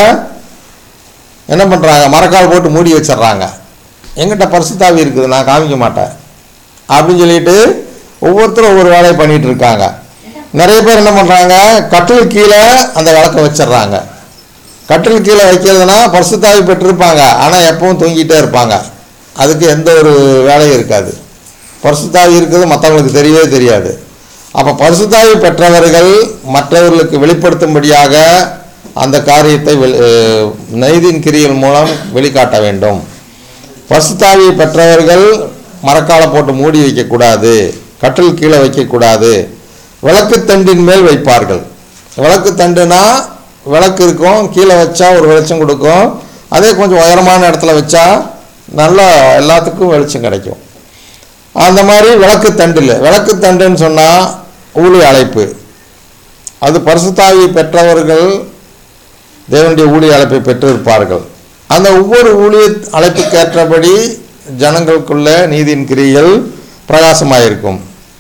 என்ன பண்ணுறாங்க, மரக்கால் போட்டு மூடி வச்சிட்றாங்க. எங்கிட்ட பரிசுத்த ஆவி இருக்குது, நான் காமிக்க மாட்டேன் அப்படின்னு சொல்லிட்டு ஒவ்வொருத்தரும் ஒவ்வொரு வேலையை பண்ணிகிட்டு இருக்காங்க. நிறைய பேர் என்ன பண்ணுறாங்க, கட்டில் கீழே அந்த விளக்கை வச்சிட்றாங்க. கட்டில் கீழே வைக்கிறதுனா பரிசுத்த ஆவி பெற்றிருப்பாங்க, ஆனால் எப்பவும் தூங்கிட்டே இருப்பாங்க. அதுக்கு எந்த ஒரு வேலையும் இருக்காது. பரிசுத்த ஆவி இருக்கிறது மற்றவங்களுக்கு தெரியவே தெரியாது. அப்போ பரிசுத்த ஆவி பெற்றவர்கள் மற்றவர்களுக்கு வெளிப்படுத்தும்படியாக அந்த காரியத்தை நீதியின் கிரியைகள் மூலம் வெளிக்காட்ட வேண்டும். பரிசுத்த ஆவியை பெற்றவர்கள் மரக்காலை போட்டு மூடி வைக்கக்கூடாது, கட்டில் கீழே வைக்கக்கூடாது, விளக்கு தண்டின் மேல் வைப்பார்கள். விளக்கு தண்டுனா விளக்கு இருக்கும், கீழே வச்சா ஒரு வெளிச்சம் கொடுக்கும். அதே கொஞ்சம் உயரமான இடத்துல வச்சா நல்லா எல்லாத்துக்கும் வெளிச்சம் கிடைக்கும். அந்த மாதிரி விளக்கு தண்டில் விளக்கு தண்டுன்னு சொன்னால் ஊழிய அழைப்பு. அது பரிசுத்த ஆவியை பெற்றவர்கள் தேவனுடைய ஊழிய அழைப்பை பெற்றிருப்பார்கள். அந்த ஒவ்வொரு ஊழிய அழைப்புக்கு ஏற்றபடி ஜனங்களுக்குள்ள நீதியின் கிரியைகள் பிரகாசமாக இருக்கும்.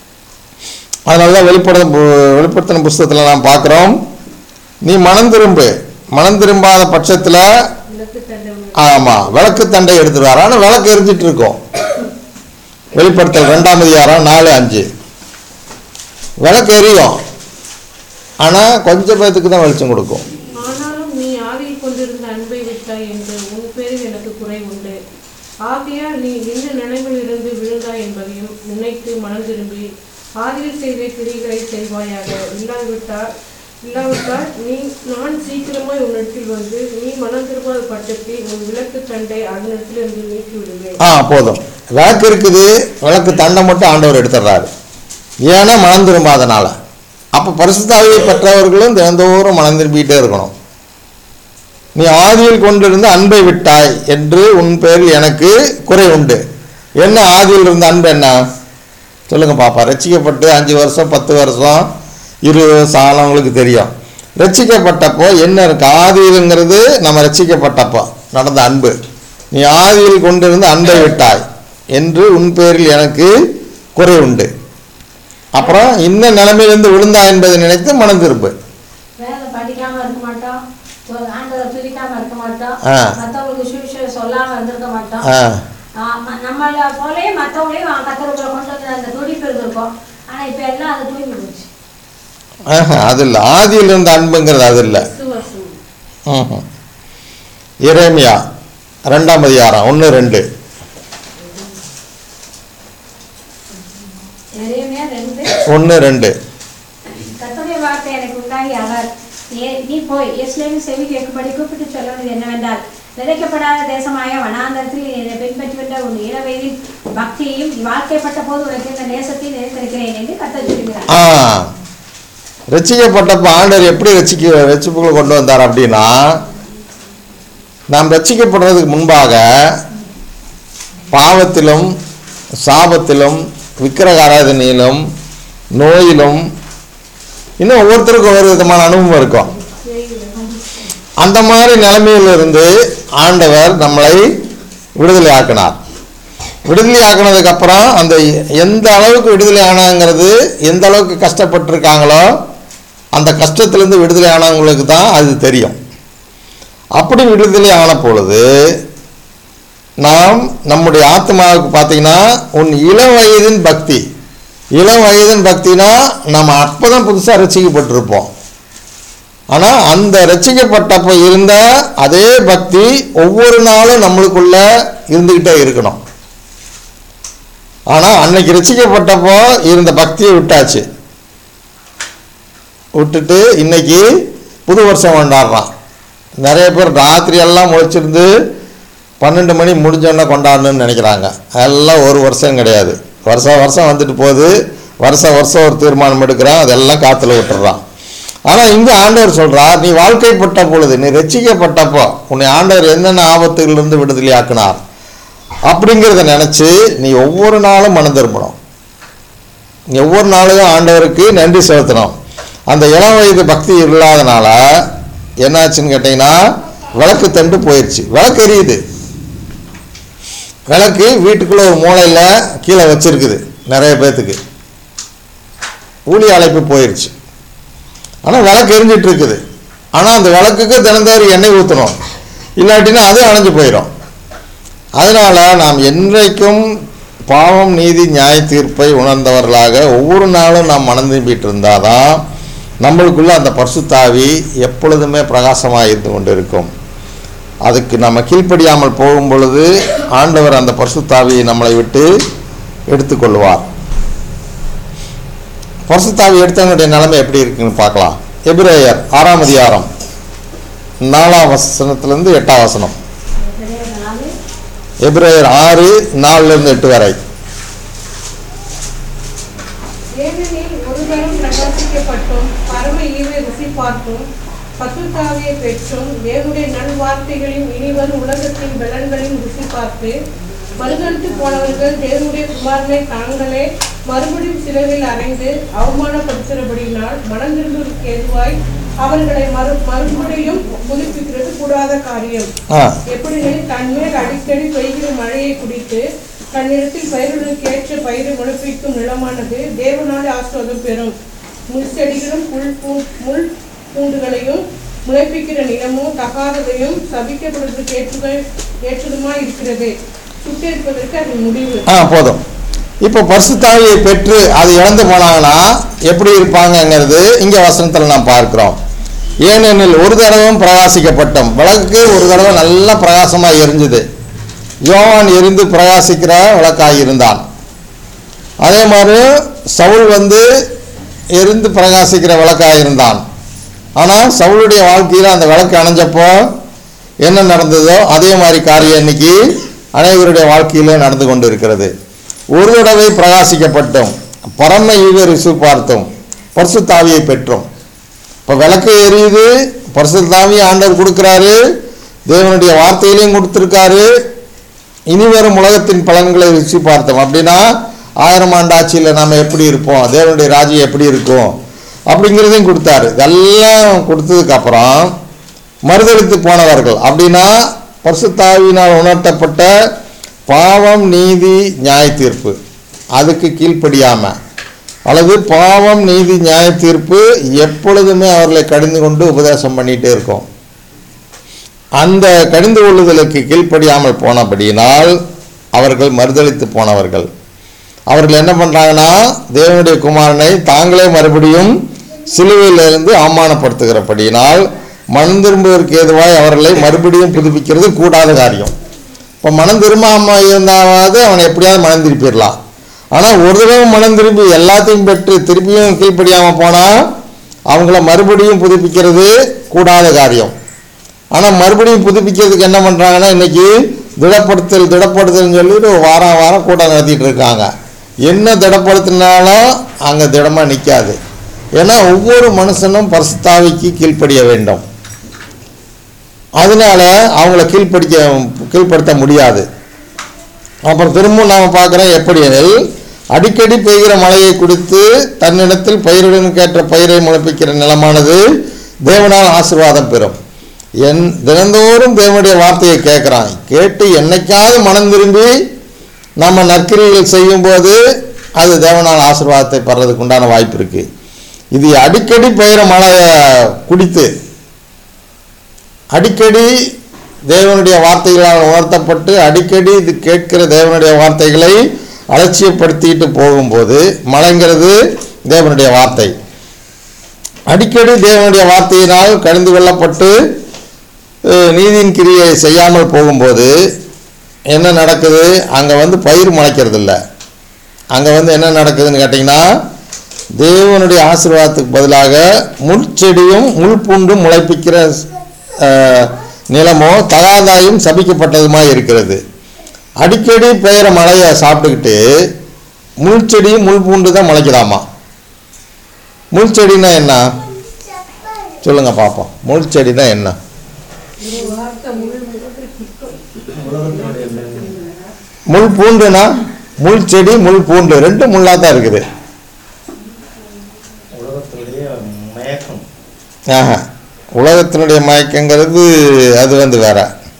அதனால தான் வெளிப்படுத்த வெளிப்படுத்தின புஸ்தகத்தில் நாம் பார்க்குறோம், நீ மனம் திரும்பு, மனம் திரும்பாத பட்சத்தில் ஆமாம் விளக்கு தண்டை எடுத்துருவார். ஆனால் விளக்கு எரிஞ்சிட்டு இருக்கும். வெளிப்படுத்தல் ரெண்டாம் அதிகாரம் நாலு அஞ்சு விளக்கு எரியும், ஆனால் கொஞ்சம் பேத்துக்கு தான் வெளிச்சம் கொடுக்கும். ஆனாலும் நீ ஆதியில் கொண்டிருந்த அன்பை விட்டாய் என்று உன் பேரில் எனக்கு குறை உண்டு. ஆகையால் நீ எந்த நினைவில் இருந்து விழுந்தாய் என்பதையும் நினைத்து மனம் திரும்பி ஆதியில் செய்த கிரிகளை செய்வாயாக. இல்லாவிட்டால் இல்லாவிட்டால் நீ நான் சீக்கிரமாய் உன்னிடத்தில் வந்து நீ மனம் திரும்பாத பட்சத்தில் உன் விளக்கு தண்டை அதனிடத்தில் இருந்து நீக்கி விடுவேன். ஆ போதும். விளக்கு இருக்குது, விளக்கு தண்டை மட்டும் ஆண்டவர் எடுத்துடுறாரு. ஏன்னா மனம் திரும்பாதனால. அப்போ பரிசுத்த ஆவியை பெற்றவர்களும் தினந்தோறும் மனம் திரும்பிக்கிட்டே இருக்கணும். நீ ஆதியில் கொண்டிருந்த அன்பை விட்டாய் என்று உன் பேரில் எனக்கு குறை உண்டு. என்ன ஆதியில் இருந்த அன்பு என்ன சொல்லுங்க பாப்பா. ரட்சிக்கப்பட்டு அஞ்சு வருஷம் பத்து வருஷம் இருபது வருஷம் ஆனவங்களுக்கு தெரியும். ரட்சிக்கப்பட்டப்போ என்ன இருக்கு, ஆதியிலுங்கிறது நம்ம ரட்சிக்கப்பட்டப்போ நடந்த அன்பு. நீ ஆதியில் கொண்டிருந்த அன்பை விட்டாய் என்று உன் பேரில் எனக்கு குறை உண்டு. அப்புறம் இந்த நிலைமையிலிருந்து விழுந்தா என்பதை நினைத்து மனம் திரும்பு. வேலை படிக்காம இருக்க மாட்டோம், ஒரு ஆண்டவரை துதிக்காம இருக்க மாட்டோம், ஆ. மற்றவங்களுக்கு சுவிசேஷம் சொல்லாம இருந்திருக்க மாட்டோம். ஆ ஆமா, நம்மள போலயே மற்றவங்களையும் கத்தருக்குள்ள கொண்டு வந்து அந்த துடிப்பு இருந்திருக்கும். ஆனா இப்ப எல்லாம் அது தூங்கி போச்சு. அது இல்லை, ஆதியில் இருந்த அன்புங்கிறது அது இல்லை. விசுவாசம். ம் எரேமியா ரெண்டாம் அதிகாரம் ஒன்று ரெண்டு. எரேமியா ரெண்டு ஒன்று ரெண்டு. கர்த்தருடைய வார்த்தை எனக்கு உண்டாகி அவர் "ஏ- நீ போய் எருசலேமின் செவி கேட்கும்படி கூப்பிட்டு சொல்வது என்னவென்றால், விதைக்கப்படாத தேசமாய வனாந்தரத்தில் என்னை பின்பற்றுகின்ற உன் இளவயதின் பக்தியையும் நீ வாழ்க்கைப்பட்ட போது உனக்கு இந்த நேசத்தையும் நினைத்திருக்கிறேன் என்று கர்த்தர் சொல்கிறார்." ஆ ரட்சிக்கப்பட்டப்போ ஆண்டவர் எப்படி ரட்சிக்க ரட்சிப்புகளை கொண்டு வந்தார் அப்படின்னா, நாம் ரட்சிக்கப்படுறதுக்கு முன்பாக பாவத்திலும் சாபத்திலும் விக்கிரக ஆராதனையிலும் நோயிலும் இன்னும் ஒவ்வொருத்தருக்கும் ஒவ்வொரு விதமான அனுபவம் இருக்கும். அந்த மாதிரி நிலைமையிலிருந்து ஆண்டவர் நம்மளை விடுதலை ஆக்கினார். விடுதலை ஆக்கினதுக்கு அப்புறம் அந்த எந்த அளவுக்கு விடுதலை ஆனாங்கிறது, எந்த அளவுக்கு கஷ்டப்பட்டிருக்காங்களோ அந்த கஷ்டத்திலேருந்து விடுதலை ஆனவங்களுக்கு தான் அது தெரியும். அப்படி விடுதலை ஆன பொழுது நாம் நம்முடைய ஆத்மாவுக்கு பார்த்தீங்கன்னா, உன் இளம் வயதின் பக்தி, இளம் வயதின் பக்தினா நம்ம அப்போ தான் புதுசாக ரசிக்கப்பட்டிருப்போம். ஆனால் அந்த ரசிக்கப்பட்டப்போ இருந்த அதே பக்தி ஒவ்வொரு நாளும் நம்மளுக்குள்ள இருந்துக்கிட்டே இருக்கணும். ஆனால் அன்னைக்கு ரசிக்கப்பட்டப்போ இருந்த பக்தியை விட்டாச்சு, விட்டுட்டு இன்னைக்கு புது வருஷம் கொண்டாடுறான். நிறைய பேர் ராத்திரியெல்லாம் முழிச்சிருந்து பன்னெண்டு மணி முடிஞ்சோன்னா கொண்டாடணும்னு நினைக்கிறாங்க. அதெல்லாம் ஒரு வருஷம் கிடையாது. வருஷம் வருஷம் வந்துட்டு போகுது, வருஷம் வருஷம் ஒரு தீர்மானம் எடுக்கிறான், அதெல்லாம் காற்றுல விட்டுறான். ஆனால் இங்கே ஆண்டவர் சொல்கிறார், நீ வாழ்க்கைப்பட்ட பொழுது, நீ ரட்சிக்கப்பட்டப்போ உன்னை ஆண்டவர் என்னென்ன ஆபத்துகளிலிருந்து விடுதலை ஆக்கினார் அப்படிங்கிறத நினச்சி நீ ஒவ்வொரு நாளும் மனம் திரும்பணும். நீ ஒவ்வொரு நாளும் ஆண்டவருக்கு நன்றி செலுத்தணும். அந்த இளம் வயது பக்தி இல்லாதனால என்னாச்சுன்னு கேட்டிங்கன்னா, விளக்கு தண்டு போயிடுச்சு. விளக்கு எரியுது, விளக்கு வீட்டுக்குள்ளே ஒரு மூலையில் கீழே வச்சுருக்குது நிறைய பேர்த்துக்கு, ஊழிய அழைப்பு போயிடுச்சு. ஆனால் விளக்கு எரிஞ்சிட்டு இருக்குது. ஆனால் அந்த விளக்குக்கு தினந்தோறி எண்ணெய் ஊற்றணும், இல்லாட்டினா அது அணைஞ்சு போயிடும். அதனால் நாம் என்றைக்கும் பாவம் நீதி நியாய தீர்ப்பை உணர்ந்தவர்களாக ஒவ்வொரு நாளும் நாம் மனம் திரும்பிட்டு இருந்தால் தான் நம்மளுக்குள்ள அந்த பரிசுத்தாவி எப்பொழுதுமே பிரகாசமாக இருந்து கொண்டு இருக்கும். அதுக்கு நம்ம கீழ்ப்படியாமல் போகும் பொழுது ஆண்டவர் அந்த பரிசுத்தாவியை நம்மளை விட்டு எடுத்துக்கொள்வார். பரிசுத்தாவி எடுத்தவனுடைய நிலைமை எப்படி இருக்குன்னு பார்க்கலாம். எபிரேயர் ஆறாம் அதிகாரம் நாலாம் வசனத்திலிருந்து எட்டாம் வசனம். எபிரேயர் ஆறு நாலுலேருந்து எட்டு வரை. ஏனெனில் ஒரு தரம் பிரகாசிக்கப்பட்டும் பரம ஈவை ருசி பார்த்தும் பசுத்தாவியை பெற்றும் தேவனுடைய நல்வார்த்தைகளின் இனிவரும் உலகத்தின் பலன்களையும் ருசி பார்த்து மறுதளித்து போனவர்கள் தேவனுடைய குமாரனை தாங்களே மறுபடியும் சிலுவையில் அறைந்து அவமானப்படுத்துகிறபடியினால் மனம் திரும்புவதற்கு ஏதுவாய் அவர்களை மறு மறுபடியும் புதுப்பிக்கிறது கூடாத காரியம். எப்படின்னு தன்மேல் அடிக்கடி பெய்கிற மழையை குடித்து தன்னிடத்தில் பயிர்களுக்கு ஏற்ற பயிரை முளைப்பிக்கும் நிலமானது தேவனாலே ஆசீர்வாதம் பெறும். முள் செடிகளும் புல் பூ முள் பூண்டுகளையும் முளைப்பிக்கிற நிலமும் தகாததையும் சபிக்கப்படுவதற்கு ஏற்று ஏற்றதுமா இருக்கிறது. சுட்டெடுப்பதற்கு அது முடிவு. ஆ போதும். இப்போ பரிசுத்தாவியை பெற்று அது இழந்து போனாங்கன்னா எப்படி இருப்பாங்கங்கிறது இங்கே வசனத்தில் நாம் பார்க்கிறோம். ஏனெனில் ஒரு தடவும் பிரகாசிக்கப்பட்டோம். விளக்கு ஒரு தடவை நல்லா பிரகாசமாக எரிஞ்சுது. யோவான் எரிந்து பிரகாசிக்கிற விளக்காக இருந்தான். அதே மாதிரி சவுல் வந்து எரிந்து பிரகாசிக்கிற விளக்காக இருந்தான். ஆனால் சவுளுடைய வாழ்க்கையில் அந்த விளக்கு அணைஞ்சப்போ என்ன நடந்ததோ அதே மாதிரி காரியம் இன்னைக்கு அனைவருடைய வாழ்க்கையிலும் நடந்து கொண்டு இருக்கிறது. ஒரு தடவை பிரகாசிக்கப்பட்டோம், பரம ஈவை ருசி பார்த்தோம், பரிசுத்தாவியை பெற்றோம். இப்போ விளக்கு எரியுது, பரிசுத்தாவியை ஆண்டவர் கொடுக்குறாரு, தேவனுடைய வார்த்தையிலையும் கொடுத்துருக்காரு. இனி வரும் உலகத்தின் பலன்களை ருசி பார்த்தோம். அப்படின்னா ஆயிரம் ஆண்டு ஆட்சியில் நாம் எப்படி இருப்போம், தேவனுடைய ராஜ்யம் எப்படி இருக்கும் அப்படிங்கிறதையும் கொடுத்தாரு. இதெல்லாம் கொடுத்ததுக்கப்புறம் மறுதளித்து போனவர்கள் அப்படின்னா பரிசுத்தாவியினால் உணர்த்தப்பட்ட பாவம் நீதி நியாய தீர்ப்பு அதுக்கு கீழ்ப்படியாமல் அல்லது பாவம் நீதி நியாய தீர்ப்பு எப்பொழுதுமே அவர்களை கடிந்து கொண்டு உபதேசம் பண்ணிகிட்டே இருக்கும். அந்த கடிந்து கொள்ளுதலுக்கு கீழ்ப்படியாமல் போனபடியினால் அவர்கள் மறுதளித்து போனவர்கள். அவர்கள் என்ன பண்ணுறாங்கன்னா தேவனுடைய குமாரனை தாங்களே மறுபடியும் சிலுவையிலிருந்து அவமானப்படுத்துகிறபடியினால் மனம் திரும்புவதற்கு ஏதுவாய் அவர்களை மறுபடியும் புதுப்பிக்கிறது கூடாத காரியம். இப்போ மனம் திரும்பாமல் இருந்தாவது அவனை எப்படியாவது மனம் திருப்பிடலாம். ஆனால் ஒரு தடவை மனம் திரும்பி எல்லாத்தையும் பெற்று திருப்பியும் கீழ்ப்படியாமல் போனால் அவங்கள மறுபடியும் புதுப்பிக்கிறது கூடாத காரியம். ஆனால் மறுபடியும் புதுப்பிக்கிறதுக்கு என்ன பண்ணுறாங்கன்னா இன்றைக்கி திடப்படுத்தல் திடப்படுத்தல்னு சொல்லிட்டு வாரம் வாரம் கூட்டம் நடத்திட்டு இருக்காங்க. என்ன திடப்படுத்தினாலும் அங்கே திடமாக நிற்காது. ஏன்னா ஒவ்வொரு மனுஷனும் பரிசுத்தாவிக்கு கீழ்ப்படிய வேண்டும். அதனால அவங்கள கீழ்ப்படிக்க கீழ்ப்படுத்த முடியாது. அப்புறம் திரும்ப நாம் பார்க்குறோம் எப்படி எனில் அடிக்கடி பெய்கிற மழையை குடித்து தன்னிடத்தில் பயிரிடனுக்கேற்ற பயிரை முளைப்பிக்கிற நிலமானது தேவனால் ஆசீர்வாதம் பெறும். என் தினந்தோறும் தேவனுடைய வார்த்தையை கேட்குறான். கேட்டு என்னைக்காவது மனம் திரும்பி நம்ம நற்கிரிகள் செய்யும்போது அது தேவனால் ஆசீர்வாதத்தை பெறதுக்கு உண்டான வாய்ப்பு இருக்குது. இது அடிக்கடி பெய்கிற மழையை குடித்து அடிக்கடி தேவனுடைய வார்த்தைகளால் உணர்த்தப்பட்டு அடிக்கடி இது கேட்கிற தேவனுடைய வார்த்தைகளை அலட்சியப்படுத்திட்டு போகும்போது மழைங்கிறது தேவனுடைய வார்த்தை. அடிக்கடி தேவனுடைய வார்த்தையினால் கடிந்து கொள்ளப்பட்டு நீதியின் கிரியை செய்யாமல் போகும்போது என்ன நடக்குது? அங்கே வந்து பயிர் முளைக்கிறது இல்லை. அங்கே வந்து என்ன நடக்குதுன்னு கேட்டிங்கன்னா, தேவனுடைய ஆசீர்வாதத்துக்கு பதிலாக முள்செடியும் முள் பூண்டும் முளைப்பிக்கிற நிலமோ தகாதாயும் சபிக்கப்பட்டதுமாய் இருக்கிறது. அடிக்கடி பெய்கிற மழையை சாப்பிட்டுக்கிட்டு முள் செடியும் முள் பூண்டு தான் முளைக்குதாமா. முள் செடினா என்ன சொல்லுங்க பார்ப்போம். முள் செடினா என்ன? முள் பூண்டுனா முள் செடி முள் பூண்டு ரெண்டு முள்ளா தான் இருக்குது. ஆஹா, உலகத்தினுடைய மயக்கங்கிறது அது வந்து வேற.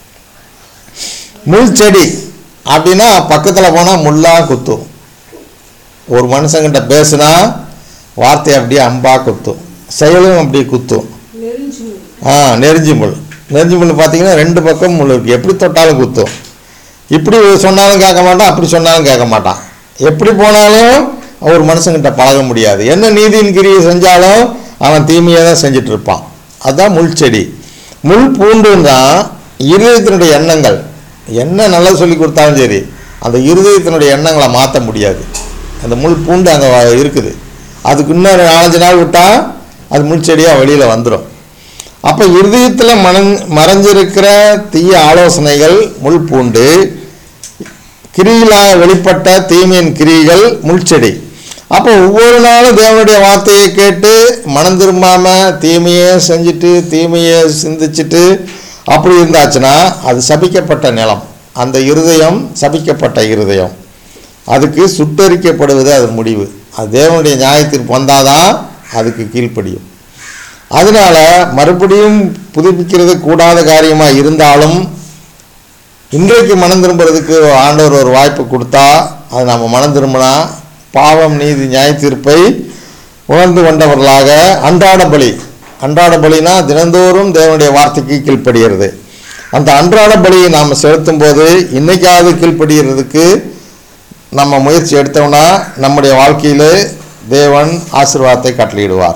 முள் செடி அப்படின்னா பக்கத்தில் போனால் முள்ளாக குத்தும். ஒரு மனுஷங்கிட்ட பேசுனா வார்த்தை அப்படியே அம்பா குத்தும், செயலும் அப்படியே குத்தும். ஆ நெருஞ்சி முள். நெருஞ்சி முள் பார்த்தீங்கன்னா ரெண்டு பக்கம் முள் இருக்குது. எப்படி தொட்டாலும் குத்தும். இப்படி சொன்னாலும் கேட்க மாட்டான், அப்படி சொன்னாலும் கேட்க மாட்டான். எப்படி போனாலும் ஒரு மனுஷங்கிட்ட பழக முடியாது. என்ன நீதியின் கிரியை செஞ்சாலும் அவன் தீமையாக தான் செஞ்சுட்டு இருப்பான். அதுதான் முள் செடி. முள் பூண்டுன்னா இருதயத்தினுடைய எண்ணங்கள். என்ன நல்லா சொல்லி கொடுத்தாலும் சரி, அந்த இருதயத்தினுடைய எண்ணங்களை மாற்ற முடியாது. அந்த முள் பூண்டு அங்கே இருக்குது. அதுக்கு இன்னொரு நாலஞ்சு நாள் விட்டால் அது முள் செடியாக வெளியில் வந்துடும். அப்போ இருதயத்தில் மன மறைஞ்சிருக்கிற தீய ஆலோசனைகள் முள் பூண்டு, கிரியிலாக வெளிப்பட்ட தீமையின் கிரிகள் முள் செடி. அப்போ ஒவ்வொரு நாளும் தேவனுடைய வார்த்தையை கேட்டு மனம் திரும்பாமல் தீமையை செஞ்சுட்டு தீமையை சிந்திச்சுட்டு அப்படி இருந்தாச்சுன்னா அது சபிக்கப்பட்ட நிலம். அந்த இருதயம் சபிக்கப்பட்ட இருதயம். அதுக்கு சுட்டரிக்கப்படுவது அது முடிவு. அது தேவனுடைய நியாயத்திற்கு வந்தாதான் அதுக்கு கீழ்ப்படியும். அதனால மறுபடியும் புதுப்பிக்கிறது கூடாத காரியமாக இருந்தாலும் இன்றைக்கு மனம் திரும்புறதுக்கு ஆண்டவர் ஒரு வாய்ப்பு கொடுத்தா அது நம்ம மனம் திரும்பினா பாவம் நீதி நியாய தீர்ப்பை உணர்ந்து கொண்டவர்களாக அன்றாட பலி. அன்றாட பலினா தினந்தோறும் தேவனுடைய வார்த்தைக்கு கீழ்ப்படுகிறது. அந்த அன்றாட பலியை நாம் செலுத்தும் போது இன்னைக்காவது கீழ்ப்படுகிறதுக்கு நம்ம முயற்சி எடுத்தோம்னா நம்முடைய வாழ்க்கையில் தேவன் ஆசீர்வாதத்தை கட்டளையிடுவார்.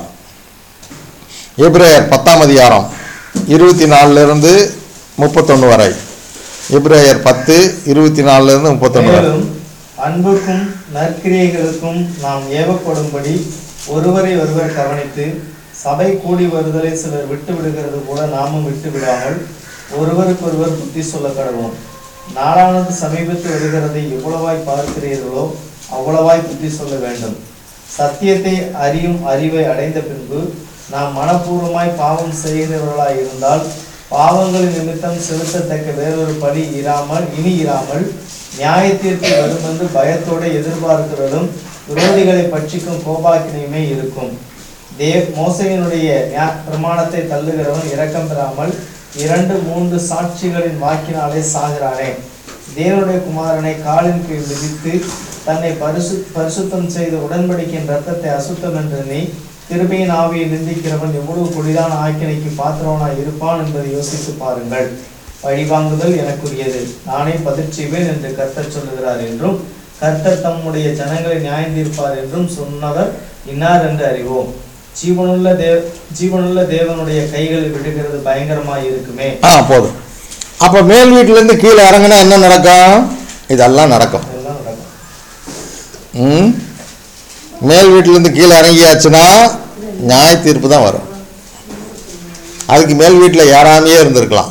எபிரேயர் பத்தாம் அதிகாரம் இருபத்தி நாலுலேருந்து முப்பத்தொன்று வரை. எபிரேயர் பத்து இருபத்தி நாலுலேருந்து முப்பத்தொன்று வரை. அன்புக்கும் நற்கிரியைகளுக்கும் நாம் ஏவப்படும்படி ஒருவரை ஒருவர் கவனித்து சபை கூடி வருதலை சிலர் விட்டு விடுகிறது போல நாமும் விட்டு விடாமல் ஒருவருக்கொருவர் புத்தி சொல்ல கடவோம். நாளானது சமீபத்து வருகிறதை எவ்வளவாய் பார்க்கிறீர்களோ அவ்வளவாய் புத்தி சொல்ல வேண்டும். சத்தியத்தை அறியும் அறிவை அடைந்த பின்பு நாம் மனப்பூர்வமாய் பாவம் செய்கிறவர்களாய் இருந்தால் பாவங்களின் நிமித்தம் செலுத்தத்தக்க வேறொரு பலி இராமல் இனி இராமல் நியாயத்திற்கு வரும் என்று பயத்தோடு எதிர்பார்க்கிறதும் விரோதிகளை பட்சிக்கும் கோபாக்கினையுமே இருக்கும். தேவ் மோசையினுடைய பிரமாணத்தை தள்ளுகிறவன் இரக்கம் பெறாமல் இரண்டு மூன்று சாட்சிகளின் வாக்கினாலே சாகிறானே. தேவனுடைய குமாரனை காலின் கீழ் மிதித்து தன்னை பரிசு பரிசுத்தம் செய்த உடன்படிக்கையின் ரத்தத்தை அசுத்தம் என்று நீ கிருபையின் ஆவியை நிந்திக்கிறவன் எவ்வளவு கொடிதான ஆக்கினைக்கு பாத்திரவனாய் இருப்பான் என்பதை யோசித்து பாருங்கள். பழிவாங்குதல் எனக்குரியது, நானே பதில் செய்வேன் என்று கர்த்தர் சொல்லுகிறார் என்றும் கர்த்தர் தம்முடைய ஜனங்களை நியாயம் தீர்ப்பார் என்றும் சொன்னவர் இன்னார் என்று அறிவோம். ஜீவனுள்ள தேவ ஜீவனுள்ள தேவனுடைய கைகளில் விடுகிறது பயங்கரமாய் இருக்குமே. ஆ போதும். அப்போ மேல் வீட்டிலேருந்து கீழே இறங்கினா என்ன நடக்கும்? இதெல்லாம் நடக்கும். இதெல்லாம் நடக்கும். ம் மேல் வீட்டிலேருந்து கீழே இறங்கியாச்சுன்னா நியாய தீர்ப்பு தான் வரும். அதுக்கு மேல் வீட்டில் ஏறாமையே இருந்திருக்கலாம்.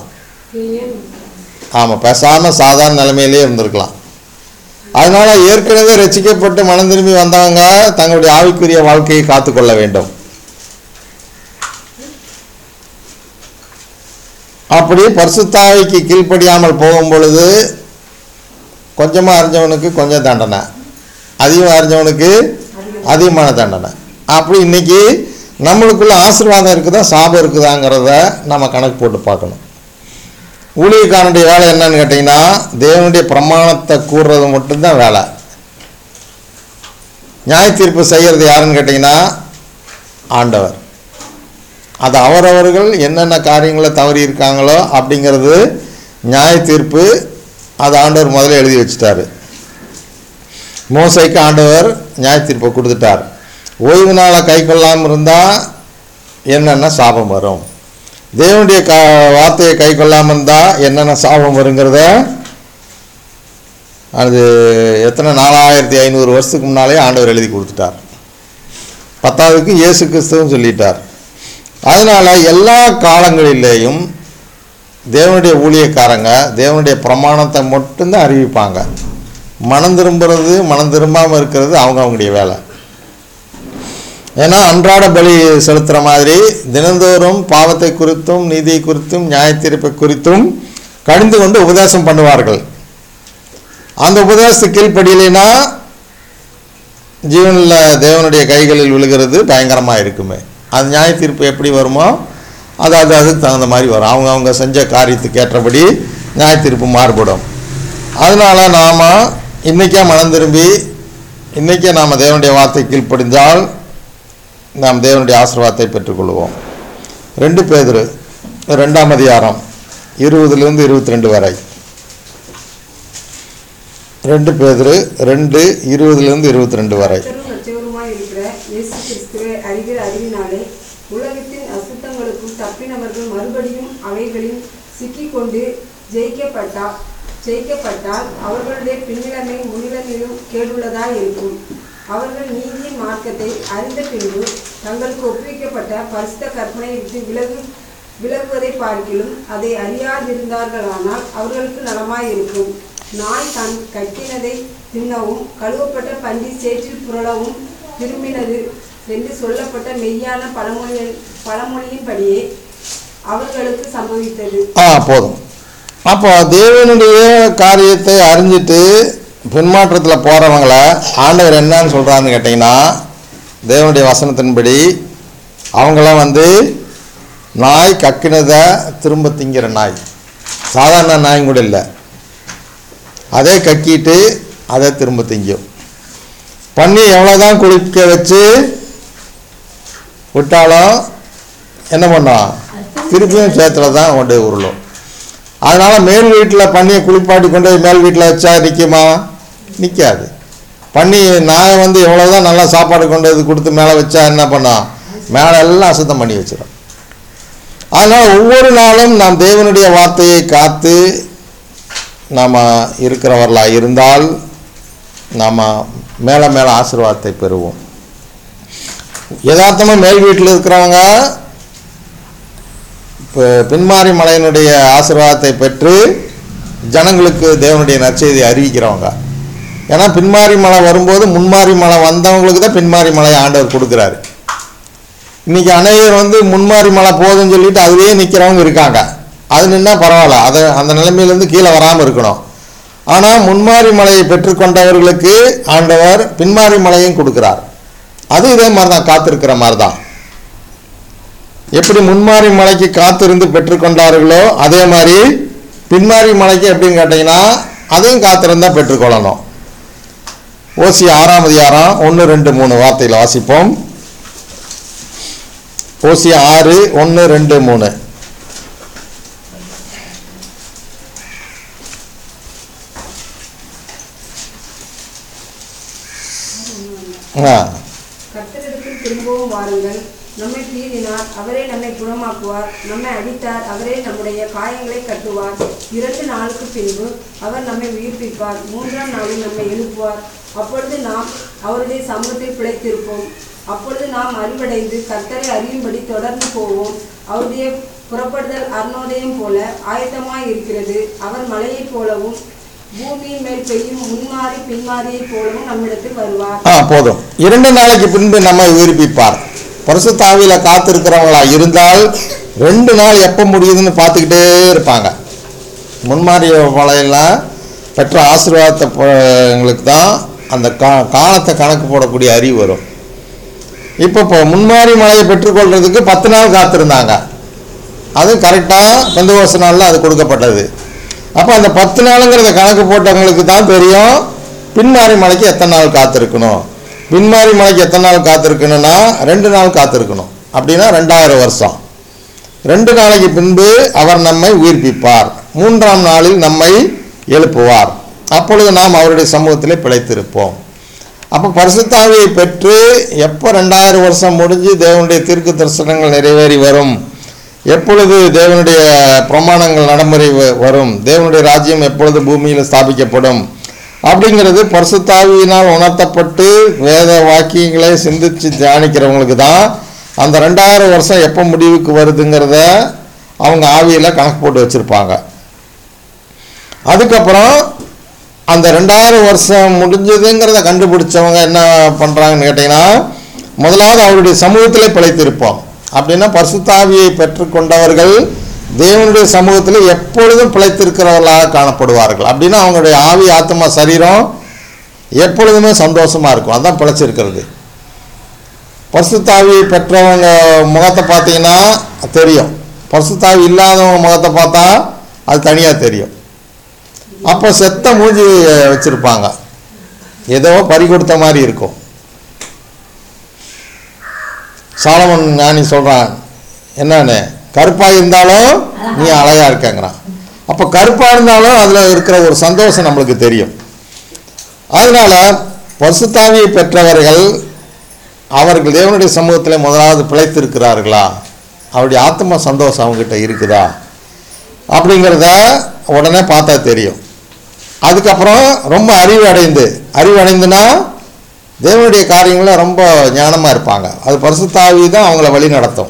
ஆமாம், பேசாமல் சாதாரண நிலைமையிலே இருந்திருக்கலாம். அதனால ஏற்கனவே ரசிக்கப்பட்டு மனம் திரும்பி வந்தவங்க தங்களுடைய ஆவிக்குரிய வாழ்க்கையை காத்துக்கொள்ள வேண்டும். அப்படி பரிசுத்த ஆவிக்கு கீழ்ப்படியாமல் போகும் பொழுது கொஞ்சமாக அறிஞ்சவனுக்கு கொஞ்சம் தண்டனை, அதிகம் அறிஞ்சவனுக்கு அதிகமான தண்டனை. அப்படி இன்றைக்கி நம்மளுக்குள்ள ஆசீர்வாதம் இருக்குதா சாபம் இருக்குதாங்கிறத நம்ம கணக்கு போட்டு பார்க்கணும். ஊழியக்காரனுடைய வேலை என்னன்னு கேட்டிங்கன்னா, தேவனுடைய பிரமாணத்தை கூறுறது மட்டும்தான் வேலை. நியாய தீர்ப்பு செய்கிறது யாருன்னு கேட்டிங்கன்னா ஆண்டவர். அது அவரவர்கள் என்னென்ன காரியங்களை தவறி இருக்காங்களோ அப்படிங்கிறது நியாய தீர்ப்பு. அது ஆண்டவர் முதல்ல எழுதி வச்சுட்டார். மோசைக்கு ஆண்டவர் நியாய தீர்ப்பை கொடுத்துட்டார். ஓய்வு நாளை கை கொள்ளாமல் இருந்தால் என்னென்ன சாபம் வரும், தேவனுடைய க வார்த்தையை கை கொள்ளாமல் இருந்தால் என்னென்ன சாபம் வருங்கிறத அது எத்தனை நாலாயிரத்தி ஐநூறு வருஷத்துக்கு முன்னாலே ஆண்டவர் எழுதி கொடுத்துட்டார். பத்தாவதுக்கு இயேசு கிறிஸ்துவும் சொல்லிட்டார். அதனால் எல்லா காலங்களிலேயும் தேவனுடைய ஊழியக்காரங்க தேவனுடைய பிரமாணத்தை மட்டும்தான் அறிவிப்பாங்க. மனம் திரும்புறது மனம் திரும்பாமல் இருக்கிறது அவங்க அவங்களுடைய வேலை. ஏன்னா அன்றாட பலி செலுத்துகிற மாதிரி தினந்தோறும் பாவத்தை குறித்தும் நீதியை குறித்தும் நியாய தீர்ப்பை குறித்தும் கடிந்து கொண்டு உபதேசம் பண்ணுவார்கள். அந்த உபதேசத்துக்கு கீழ்ப்படியிலைனா ஜீவனில் தேவனுடைய கைகளில் விழுகிறது பயங்கரமாக இருக்குமே. அது நியாய தீர்ப்பு எப்படி வருமோ அதாவது அதுக்கு தகுந்த மாதிரி வரும். அவங்க அவங்க செஞ்ச காரியத்துக்கு ஏற்றபடி நியாய தீர்ப்பு மாறுபடும். அதனால் நாம் இன்றைக்கே மனம் திரும்பி இன்றைக்கே நாம் தேவனுடைய வார்த்தை கீழ்ப்படிந்தால் நாம் தேவனுடைய ஆசீர்வாதத்தை பெற்றுக்கொள்வோம். ரெண்டு பேதுரு ரெண்டாம் அதிகாரம் இருபதுலேருந்து இருபத்தி ரெண்டு வரை. ரெண்டு பேதுரு ரெண்டு இருபதுலேருந்து இருபத்தி ரெண்டு வரை. இயேசு கிறிஸ்துவை அறிகிற அறிவினாலே உலகத்தின் அசுத்தங்களுக்கும் தப்பினவர்கள் மறுபடியும் அவைகளில் சிக்கிக்கொண்டு ஜெயிக்கப்பட்டா ஜெயிக்கப்பட்டால் அவர்களுடைய பின்னிலைமை முன்னிலைமையிலும் கேடுள்ளதாய் இருக்கும். அவர்கள் நீதியின் மார்க்கத்தை அறிந்த பின்பு தங்களுக்கு ஒப்புவிக்கப்பட்ட பரிசுத்த கற்பனை விட்டு விலகு விலகுவதை பார்க்கிலும் அதை அறியாதிருந்தார்களானால் அவர்களுக்கு நலமாயிருக்கும். நாய் தன் கட்டினதை தின்னவும் கழுவப்பட்ட பன்றி சேற்றில் புரளவும் விரும்பினது என்று சொல்லப்பட்ட மெய்யான பழமொழி பழமொழியின்படியே அவர்களுக்கு சம்பவித்தது. ஆ போதும். அப்போ தேவனுடைய காரியத்தை அறிஞ்சிட்டு பின்மாற்றத்தில் போகிறவங்கள ஆண்டவர் என்னன்னு சொல்கிறான்னு கேட்டிங்கன்னா, தேவனுடைய வசனத்தின்படி அவங்களாம் வந்து நாய் கக்கினதை திரும்ப திங்கிற நாய். சாதாரண நாயும் கூட இல்லை, அதே கக்கிட்டு அதை திரும்ப திங்கும். பண்ணி எவ்வளோதான் குளிக்க வச்சு விட்டாலும் என்ன பண்ணோம், திருப்பியும் சேத்துல தான் கொண்டு உருளும். அதனால் மேல் வீட்டில் பண்ணியை குளிப்பாட்டி கொண்டு மேல் வீட்டில் வச்சா நிற்குமா? நிற்காது. பண்ணி நாயை வந்து எவ்வளோதான் நல்லா சாப்பாடு கொண்டு வந்து கொடுத்து மேலே வச்சா என்ன பண்ணோம், மேலே எல்லாம் அசுத்தம் பண்ணி வச்சிடும். அதனால் ஒவ்வொரு நாளும் நாம் தேவனுடைய வார்த்தையை காத்து நாம் இருக்கிறவர்களாக இருந்தால் நாம் மேலே மேலே ஆசீர்வாதத்தை பெறுவோம். யதார்த்தமாக மேல் வீட்டில் இருக்கிறவங்க இப்போ பின்மாரி மலையினுடைய ஆசீர்வாதத்தை பெற்று ஜனங்களுக்கு தேவனுடைய நற்செய்தி அறிவிக்கிறவங்க. ஏன்னா பின்மாரி மலை வரும்போது முன்மாரி மலை வந்தவங்களுக்கு தான் பின்மாரி மலையை ஆண்டவர் கொடுக்குறாரு. இன்றைக்கி அநேகர் வந்து முன்மாரி மலை போதுன்னு சொல்லிட்டு அதுவே நிற்கிறவங்க இருக்காங்க. அது நின்னா பரவாயில்ல, அதை அந்த நிலைமையிலேருந்து கீழே வராமல் இருக்கணும். ஆனால் முன்மாரி மலையை பெற்றுக்கொண்டவர்களுக்கு ஆண்டவர் பின்மாரி மலையும் கொடுக்குறார். அது இதே மாதிரி தான், காத்திருக்கிற மாதிரி தான். எப்படி முன்மாரி மலைக்கு காத்திருந்து பெற்றுக்கொண்டார்களோ அதே மாதிரி பின்மாரி மலைக்கு எப்படின்னு கேட்டிங்கன்னா அதையும் காத்திருந்தால் பெற்றுக்கொள்ளணும். ஓசி ஆறாம் அதிகாரம் ஒன்று ரெண்டு மூணு வார்த்தையில் வாசிப்போம். ஓசி ஆறு ஒன்று ரெண்டு மூணு. கர்த்தரிடத்தில் திரும்பவும் வாருங்கள். நம்மை பீறினார், அவரே நம்மை குணமாக்குவார். நம்மை அடித்தார், அவரே நம்முடைய காயங்களை கட்டுவார். இரண்டு நாளுக்கு பின்பு அவர் நம்மை உயிர்ப்பிப்பார். மூன்றாம் நாளில் நம்மை எழுப்புவார். அப்பொழுது நாம் அவருடைய சமூகத்தில் பிழைத்திருப்போம். அப்பொழுது நாம் அறிவடைந்து கர்த்தரை அறியும்படி தொடர்ந்து போவோம். அவருடைய புறப்படுதல் அருணோதயம் போல ஆயத்தமாய் இருக்கிறது. அவர் மலையைப் போலவும் பூமியின் மேல் பெய்யும் முன்மாறி பின்மாரியை போலவும் நம்மிடத்தில் வருவார். ஆ போதும். இரண்டு நாளைக்கு பின்பு நம்மை உயிர்ப்பிப்பார். பரிசுத்த ஆவியில காத்திருக்கிறவங்களா இருந்தால் ரெண்டு நாள் எப்போ முடியுதுன்னு பார்த்துக்கிட்டே இருப்பாங்க. முன்மாரி மலையெல்லாம் பெற்ற ஆசீர்வாதங்களுக்கு தான் அந்த கா காலத்தை கணக்கு போடக்கூடிய அறிவு வரும். இப்போ இப்போ முன்மாரி மழையை பெற்றுக்கொள்றதுக்கு பத்து நாள் காத்திருந்தாங்க. அது கரெக்டாக பெந்தகோஸ்து நாளில் அது கொடுக்கப்பட்டது. அப்போ அந்த பத்து நாளுங்கிறத கணக்கு போட்டவங்களுக்கு தான் தெரியும் பின்மாரி மழைக்கு எத்தனை நாள் காத்திருக்கணும். பின்மாரி மழைக்கு எத்தனை நாள் காத்திருக்கணும்னா ரெண்டு நாள் காத்திருக்கணும். அப்படின்னா ரெண்டாயிரம் வருஷம். ரெண்டு நாளைக்கு பின்பு அவர் நம்மை உயிர்ப்பிப்பார், மூன்றாம் நாளில் நம்மை எழுப்புவார், அப்பொழுது நாம் அவருடைய சமூகத்திலே பிழைத்திருப்போம். அப்போ பரிசுத்த ஆவியை பெற்று எப்போ ரெண்டாயிரம் வருஷம் முடிஞ்சு தேவனுடைய தீர்க்க தரிசனங்கள் நிறைவேறி வரும், எப்பொழுது தேவனுடைய பிரமாணங்கள் நடைமுறை வரும், தேவனுடைய ராஜ்யம் எப்பொழுது பூமியில் ஸ்தாபிக்கப்படும் அப்படிங்கிறது பரிசுத்த ஆவியினால் உணர்த்தப்பட்டு வேத வாக்கியங்களை சிந்தித்து தியானிக்கிறவங்களுக்கு தான் அந்த ரெண்டாயிரம் வருஷம் எப்போ முடிவுக்கு வருதுங்கிறத அவங்க ஆவியில் கணக்கு போட்டு வச்சுருப்பாங்க. அதுக்கப்புறம் அந்த ரெண்டாயிரம் வருஷம் முடிஞ்சதுங்கிறத கண்டுபிடிச்சவங்க என்ன பண்ணுறாங்கன்னு கேட்டிங்கன்னா, முதலாவது அவருடைய சமூகத்திலே பிழைத்திருப்போம். அப்படின்னா பரிசுத்த ஆவியை பெற்றுக்கொண்டவர்கள் தேவனுடைய சமூகத்தில் எப்பொழுதும் பிழைத்திருக்கிறவர்களாக காணப்படுவார்கள். அப்படின்னா அவங்களுடைய ஆவி ஆத்மா சரீரம் எப்பொழுதுமே சந்தோஷமாக இருக்கும். அதுதான் பிழைச்சிருக்கிறது. பரிசுத்த ஆவியை பெற்றவங்க முகத்தை பார்த்தீங்கன்னா தெரியும், பரிசுத்த ஆவி இல்லாதவங்க முகத்தை பார்த்தா அது தனியாக தெரியும். அப்போ செத்த மூஞ்சி வச்சுருப்பாங்க, ஏதோ பறி கொடுத்த மாதிரி இருக்கும். சாலமன் ஞானி சொல்கிறான், என்னன்னு கருப்பாக இருந்தாலும் நீ அழகாக இருக்கங்கிறான். அப்போ கருப்பாக இருந்தாலும் அதில் இருக்கிற ஒரு சந்தோஷம் நம்மளுக்கு தெரியும். அதனால் பரிசுத்த ஆவியை பெற்றவர்கள் அவர்கள் தேவனுடைய சமூகத்தில் முதலாவது பிழைத்திருக்கிறார்களா, அவருடைய ஆத்ம சந்தோஷம் அவங்ககிட்ட இருக்குதா அப்படிங்கிறத உடனே பார்த்தா தெரியும். அதுக்கப்புறம் ரொம்ப அறிவு அடைந்து அறிவு அடைந்துன்னா தேவனுடைய காரியங்களில் ரொம்ப ஞானமாக இருப்பாங்க. அது பரிசுத்த ஆவி தான் அவங்கள வழி நடத்தும்.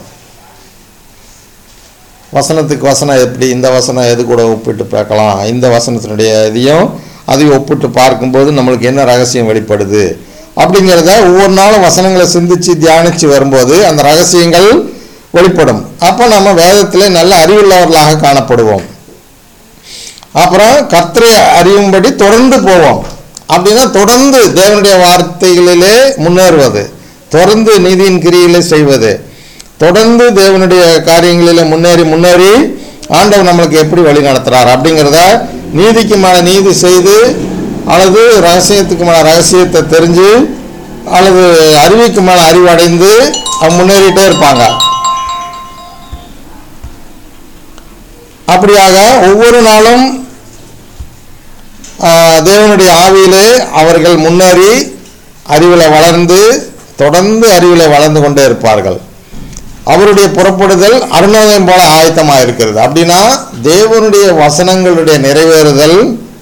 வசனத்துக்கு வசனம் எப்படி, இந்த வசனம் எது கூட ஒப்பிட்டு பார்க்கலாம், இந்த வசனத்தினுடைய இதையும் அதையும் ஒப்பிட்டு பார்க்கும்போது நம்மளுக்கு என்ன ரகசியம் வெளிப்படுது அப்படிங்கிறத ஒவ்வொரு நாளும் வசனங்களை சிந்தித்து தியானித்து வரும்போது அந்த ரகசியங்கள் வெளிப்படும். அப்போ நம்ம வேதத்தில் நல்ல அறிவுள்ளவர்களாக காணப்படுவோம். அப்புறம் கர்த்தரை அறியும்படி தொடர்ந்து போவோம். அப்படின்னா தொடர்ந்து தேவனுடைய வார்த்தைகளிலே முன்னேறுவது, தொடர்ந்து நீதியின் கிரியிலே செய்வது, தொடர்ந்து தேவனுடைய காரியங்களிலே முன்னேறி முன்னேறி ஆண்டவர் நம்மளுக்கு எப்படி வழி நடத்துகிறார் அப்படிங்கிறத நீதிக்கு மேலே நீதி செய்து அல்லது ரகசியத்துக்கு மேலே ரகசியத்தை தெரிஞ்சு அல்லது அறிவுக்கு மேலே அறிவடைந்து முன்னேறிட்டே இருப்பாங்க. அப்படியாக ஒவ்வொரு நாளும் தேவனுடைய ஆவியிலே அவர்கள் முன்னேறி அறிவில் வளர்ந்து தொடர்ந்து அறிவில் வளர்ந்து கொண்டே இருப்பார்கள். அவருடைய புறப்படுதல் அருணோதயம் போல ஆயத்தமாக இருக்கிறது. அப்படின்னா தேவனுடைய வசனங்களுடைய நிறைவேறுதல்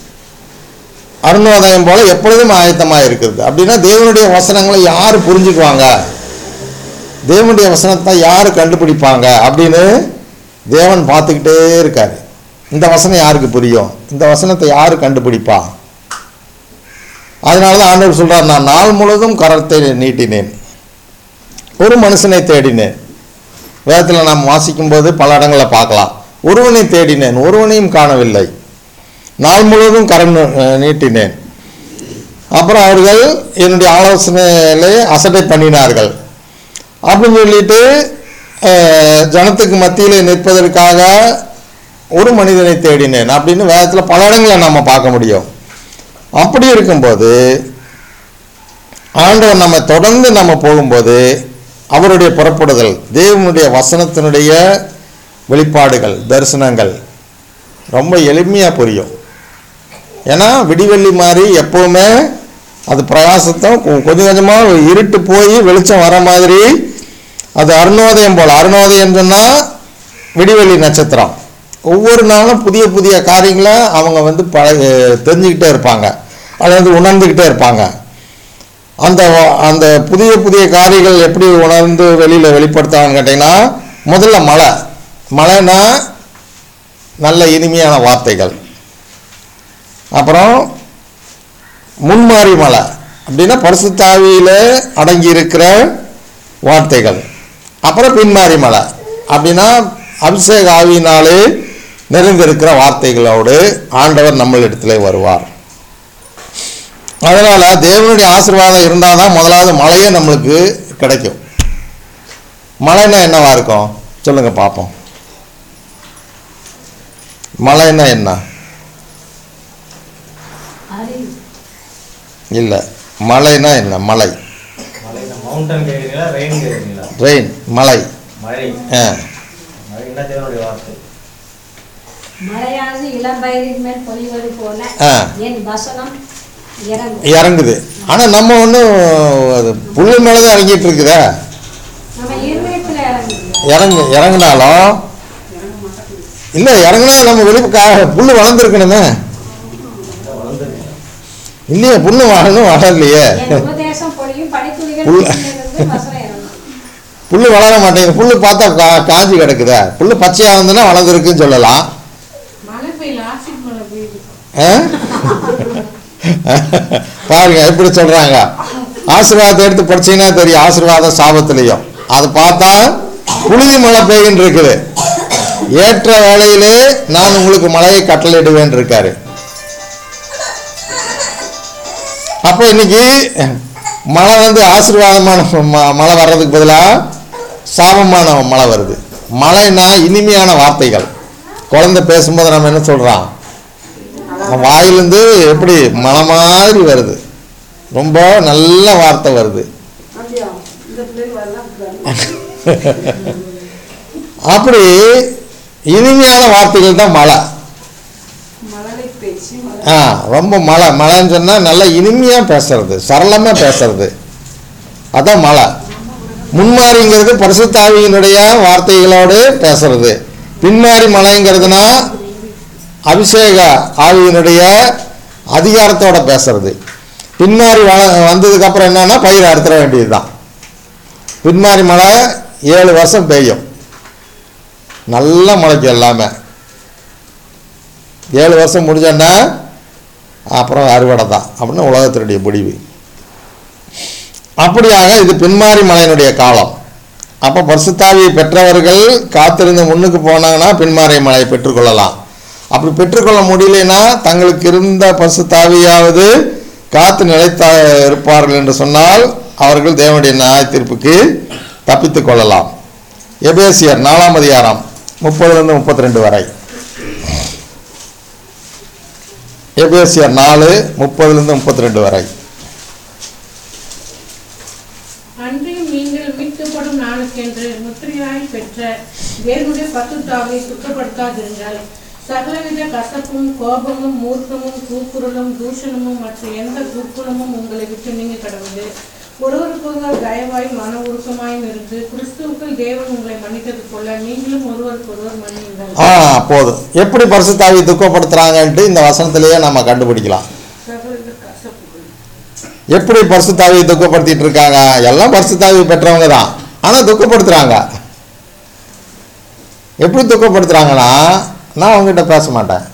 அருணோதயம் போல எப்பொழுதும் ஆயத்தமாக இருக்கிறது. அப்படின்னா தேவனுடைய வசனங்களை யார் புரிஞ்சுக்குவாங்க, தேவனுடைய வசனத்தை யார் கண்டுபிடிப்பாங்க அப்படின்னு தேவன் பார்த்துக்கிட்டே இருக்காரு. இந்த வசனம் யாருக்கு புரியும், இந்த வசனத்தை யார் கண்டுபிடிப்பா? அதனால தான் ஆண்டவர் சொல்கிறார், நான் நாள் முழுவதும் கரத்தை நீட்டினேன், ஒரு மனுஷனை தேடினேன். வேதத்தில் நாம் வாசிக்கும்போது பல இடங்களில் பார்க்கலாம், ஒருவனை தேடினேன் ஒருவனையும் காணவில்லை, நாள் முழுவதும் கரம் நீட்டினேன். அப்புறம் அவர்கள் என்னுடைய ஆலோசனையிலே அசட்டை பண்ணினார்கள் அப்படின்னு சொல்லிட்டு ஜனத்துக்கு மத்தியில் நிற்பதற்காக ஒரு மனிதனை தேடினேன் அப்படின்னு வேதத்தில் பல இடங்களை நம்ம பார்க்க முடியும். அப்படி இருக்கும்போது ஆண்டவர் நம்ம தொடர்ந்து நம்ம போகும்போது அவருடைய புறப்படுதல் தேவனுடைய வசனத்தினுடைய வெளிப்பாடுகள் தரிசனங்கள் ரொம்ப எளிமையாக புரியும். ஏன்னா விடிவெள்ளி மாதிரி எப்போவுமே அது பிரகாசத்தை கொஞ்சம் கொஞ்சமாக இருட்டு போய் வெளிச்சம் வர மாதிரி அது அருணோதயம் போல். அருணோதயம் சொன்னால் விடிவெள்ளி நட்சத்திரம். ஒவ்வொரு நாளும் புதிய புதிய காரியங்களை அவங்க வந்து பழ தெரிஞ்சுக்கிட்டே இருப்பாங்க அல்லது உணர்ந்துக்கிட்டே இருப்பாங்க. அந்த அந்த புதிய புதிய காரியங்கள் எப்படி உணர்ந்து வெளியில் வெளிப்படுத்தாங்கன்னு கேட்டிங்கன்னா, முதல்ல மழை மழைனா நல்ல இனிமையான வார்த்தைகள், அப்புறம் முன்மாறி மழை அப்படின்னா பரிசுத்த ஆவியில் அடங்கி இருக்கிற வார்த்தைகள், அப்புறம் பின்மாறி மழை அப்படின்னா அபிஷேக ஆவியினாலே நிறைந்திருக்கிற வார்த்தைகளோடு ஆண்டவர் நம்மளிடத்திலே வருவார். அதனால் தேவனுடைய ஆசீர்வாதம் இருந்தால் தான் முதலாவது மழையே நம்மளுக்கு கிடைக்கும். மழைன்னா என்னவா இருக்கும் சொல்லுங்கள் பார்ப்போம். மழைன்னா என்ன? அறிவு. இல்லை, மழைன்னா என்ன? மலை மவுண்டன் கேட்குறீங்களா, ரெயின் கேட்குறீங்களா? ரெயின், மலை. மழை. ஆ, மழைன்னா தேவனுடைய வார்த்தை. மழையானது இளம்பயிரின் மேல் பொழிவது போல ஆ. என் வசனம் இறங்கும். இறங்குது. ஆனால் நம்ம ஒன்றும் அது புல்லு மேலே தான் இறங்கிட்டு இருக்குதா? நம்ம இருதயத்தில் இறங்குது. இறங்கு இறங்கினாலும் இல்லை, இறங்கினா நம்ம வெளியே கா புல் வளர்ந்துருக்கணுமே. இல்லையே, புல்லு வளரணும், வளரலையே. என் உபதேசம் பொழியும் பனித்துளிகள் புல் மேலிருந்து வசனம் இறங்கும். புல்லு வளர மாட்டேங்குது. புல்லு பார்த்தா கா காஞ்சி கிடக்குதா? புல்லு பச்சையாக இருந்ததுன்னா வளர்ந்துருக்குன்னு சொல்லலாம். மழை பெய்யல, ஆசிட் மழை பெய்யுது. ஆ? பாருங்க எப்படி சொல்றாங்க. ஆசீர்வாதத்தை எடுத்து படிச்சீங்கன்னா தெரியும், ஆசீர்வாதம் சாபத்திலையும். அதை பார்த்தா புழுதி மழை பெய்கின்னு இருக்குது. ஏற்ற வேளையிலே நான் உங்களுக்கு மழையை கட்டளையிடுவேன் இருக்காரு. அப்போ இன்னைக்கு மழை வந்து ஆசீர்வாதமான ம- மழை வர்றதுக்கு பதிலாக சாபமான மழை வருது. மழைன்னா இனிமையான வார்த்தைகள். குழந்தை பேசும்போது நம்ம என்ன சொல்றோம்? வாயிலிருந்து எப்படி மழை மாதிரி வருது, ரொம்ப நல்ல வார்த்தை வருது. அப்படியா? இந்த பிள்ளைங்க வரலாம். அப்படி இனிமையான வார்த்தைகள் தான் மழை. மழலை பேச்சு மழை. ஆ, ரொம்ப மழை. மழைன்னு சொன்னால் நல்லா இனிமையாக பேசுறது, சரளமாக பேசுறது, அதான் மழை. முன்மாறிங்கிறது பரிசுத்த ஆவியினுடைய வார்த்தைகளோடு பேசுறது. பின்மாறி மழைங்கிறதுனா அபிஷேக ஆவியினுடைய அதிகாரத்தோட பேசுறது. பின்மாறி வள வந்ததுக்கப்புறம் என்னன்னா பயிர் அறுத்துற வேண்டியது தான். பின்மாறி மழை ஏழு வருஷம் பெய்யும், நல்ல மழைக்கு எல்லாமே. ஏழு வருஷம் முடிஞ்சோன்னா அப்புறம் அறுவடை தான் அப்படின்னு உலகத்தினுடைய முடிவு. அப்படியாக இது பின்மாறி மழையினுடைய காலம். அப்போ பரிசுத்தாவியை பெற்றவர்கள் காத்திருந்து முன்னுக்கு போனாங்கன்னா பின்மாறி மழையை பெற்றுக்கொள்ளலாம். அப்படி பெற்றுக்கொள்ள முடியலன்னா தங்களுக்கு இருந்த பரிசுத்தாவியாவது காத்து நிலைத்த இருப்பார்கள் என்று சொன்னால் அவர்கள் தேவனுடைய நியாய தீர்ப்புக்கு தப்பித்து கொள்ளலாம். எபேசியர் நாலாம் அதிகாரம் முப்பதுலேருந்து முப்பத்தி ரெண்டு வரை. எபேசியர் நாலு முப்பதுலேருந்து முப்பத்தி ரெண்டு வரை. அன்றியும் நீங்கள் மீட்கப்படும் நாளுக்கென்று முத்திரையாய் பெற்ற தேவனுடைய பசுத்தாவை சுத்தப்படுத்தாதிருங்கள். சகலவித கசப்பும் கோபமும் மூர்க்கமும் கூக்குரலும் தூஷணமும் மற்ற எந்த கூக்குரமும் உங்களை விட்டு நீங்க கடவுது. ஒருவருக்கொருவர் தயவாய் மன உருக்கமாயும் இருந்து கிறிஸ்துவுக்குள் தேவன் உங்களை மன்னித்தது போல நீங்களும் ஒருவருக்கொருவர் மன்னியுங்கள். ஆ, போதும். எப்படி பரிசுத்தாவி துக்கப்படுத்துறாங்கன்ட்டு இந்த வசனத்திலேயே நம்ம கண்டுபிடிக்கலாம். சகலவித கசப்புகள் எப்படி பரிசுத்தாவியை துக்கப்படுத்திட்டு இருக்காங்க? எல்லாம் பரிசுத்தாவி பெற்றவங்க தான், ஆனால் துக்கப்படுத்துறாங்க. எப்படி துக்கப்படுத்துறாங்கன்னா, நான் அவங்ககிட்ட பேச மாட்டேன்,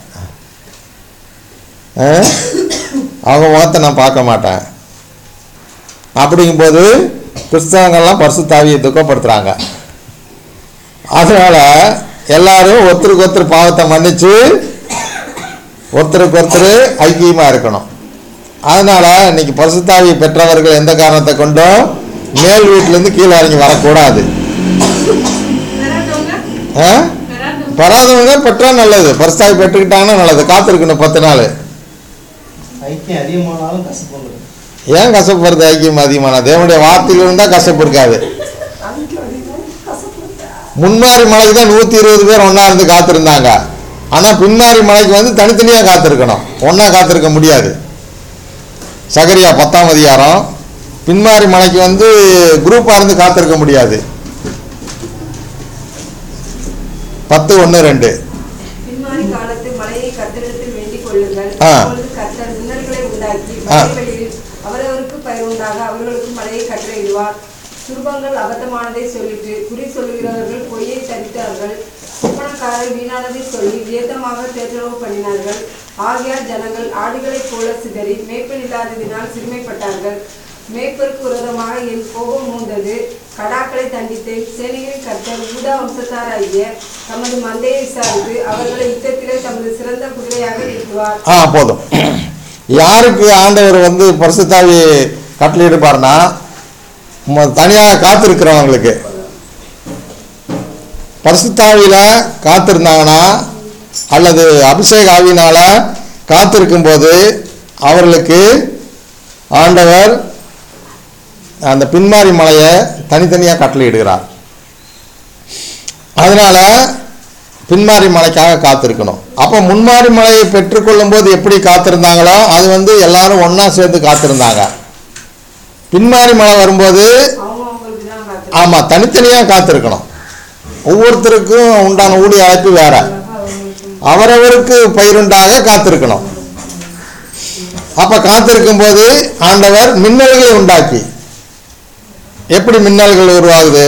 ஆ? அவங்க முகத்தை நான் பார்க்க மாட்டேன். அப்படிங்கும்போது கிறிஸ்தவங்கள்லாம் பரிசுத்தாவியை துக்கப்படுத்துறாங்க. அதனால எல்லாரும் ஒருத்தருக்கு ஒருத்தர் பாவத்தை மன்னிச்சு ஒருத்தருக்கு ஒருத்தர் ஐக்கியமாக இருக்கணும். அதனால இன்னைக்கு பரிசுத்தாவியை பெற்றவர்கள் எந்த காரணத்தை கொண்டும் மேல் வீட்டிலேருந்து கீழே இறங்கி வரக்கூடாது. பெறாதவங்க ஆ? பெறாதவங்க பெறாதவங்க பெற்றா நல்லது, பரிசுத்தாவி பெற்றுக்கிட்டாங்கன்னா நல்லது. காத்திருக்கணும் பத்து நாள். ஐக்கியம் அதிகமானாலும் கசப்பு வந்துடும். ஏன் கசப்பு வருது? ஐக்கியம் அதிகமான தேவனுடைய வார்த்தையில் இருந்தால் கசப்பு இருக்காது. முன்மாறி மலைக்கு தான் நூற்றி இருபது பேர் ஒன்றா இருந்து காத்திருந்தாங்க. ஆனால் பின்மாறி மலைக்கு வந்து தனித்தனியாக காத்திருக்கணும், ஒன்றா காத்திருக்க முடியாது. சகரியா பத்தாம் அதிகாரம். பின்மாறி மலைக்கு வந்து குரூப்பாக இருந்து காத்திருக்க முடியாது. பத்து ஒன்று ரெண்டு. பின்மாறி காலத்து மழையை கர்த்தரிடத்தில் வேண்டிக் கொள்ளுங்கள். ஆ. அப்பொழுது கர்த்தர் மின்னல்களை உண்டாக்கி ஆ. வயல்வெளியில் அவரவருக்கு பயிர் உண்டாக அவர்களுக்கு மழையை கட்டளையிடுவார். சுருபங்கள் அபத்தமானதை சொல்லிட்டு குறி சொல்லுகிறவர்கள் பொய்யை தரித்தார்கள். ஒப்பனக்காரர் வீணானதை சொல்லி வியத்தமாக தேற்றரவு பண்ணினார்கள். ஆகையால் ஜனங்கள் ஆடுகளைப் போல சிதறி மேய்ப்பன் இல்லாததினால் சிறுமைப்பட்டார்கள். மேய்ப்பருக்கு விரோதமாக என் கோபம் மூண்டது. கடாக்களை தண்டித்தேன். சேனையின் கர்த்தர் ஊதா வம்சத்தாராகிய தமது மந்தையை விசாரித்து அவர்களை யுத்தத்திலே தமது சிறந்த குதிரையாக நிறுத்துவார். ஆ, போதும். யாருக்கு ஆண்டவர் வந்து பரிசுத்தாவி கட்டளையிடுப்பார்னா தனியாக காத்திருக்கிறவங்களுக்கு. பரிசுத்தாவியில காத்திருந்தாங்கன்னா அல்லது அபிஷேக ஆவியினால காத்திருக்கும் போது அவர்களுக்கு ஆண்டவர் அந்த பின்மாரி மலையை தனித்தனியாக கட்டளையிடுகிறார். அதனால பின்மாரி மலைக்காக காத்திருக்கணும். அப்போ முன்மாரி மலையை பெற்றுக்கொள்ளும் போது எப்படி காத்திருந்தாங்களோ அது வந்து எல்லாரும் ஒன்றா சேர்ந்து காத்திருந்தாங்க. பின்மாரி மலை வரும்போது ஆமாம் தனித்தனியாக காத்திருக்கணும். ஒவ்வொருத்தருக்கும் உண்டான ஊழிய அழைப்பு வேற, அவரவருக்கு பயிருண்டாக காத்திருக்கணும். அப்போ காத்திருக்கும் போது ஆண்டவர் மின்னல்களை உண்டாக்கி, எப்படி மின்னல்கள் உருவாகுது?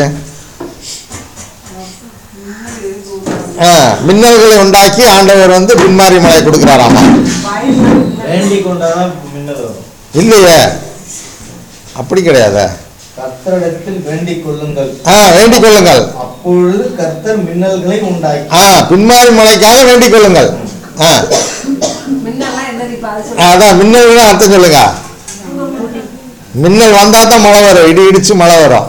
மின்னல்களை உண்டாக்கி ஆண்டவர் வந்து பின்மாரி மலை கொடுக்கிறாராமா. வேண்டிக் கொண்டாதான் மின்னல் வரும். இல்லையே, அப்படி கிடையாது. கர்த்தரிடத்தில் வேண்டிக் கொள்ளுங்கள். ஆ வேண்டிக் கொள்ளுங்கள். அப்பொழுது கர்த்தர் மின்னல்களை உண்டாக்கி. ஆ பின்மாரி மலைக்காக வேண்டிக் கொள்ளுங்கள். ஆ அதான் மின்னல் அர்த்தம் சொல்லுங்க. மின்னல் வந்தா தான் மழை வரும், இடி இடிச்சு மழை வரும்.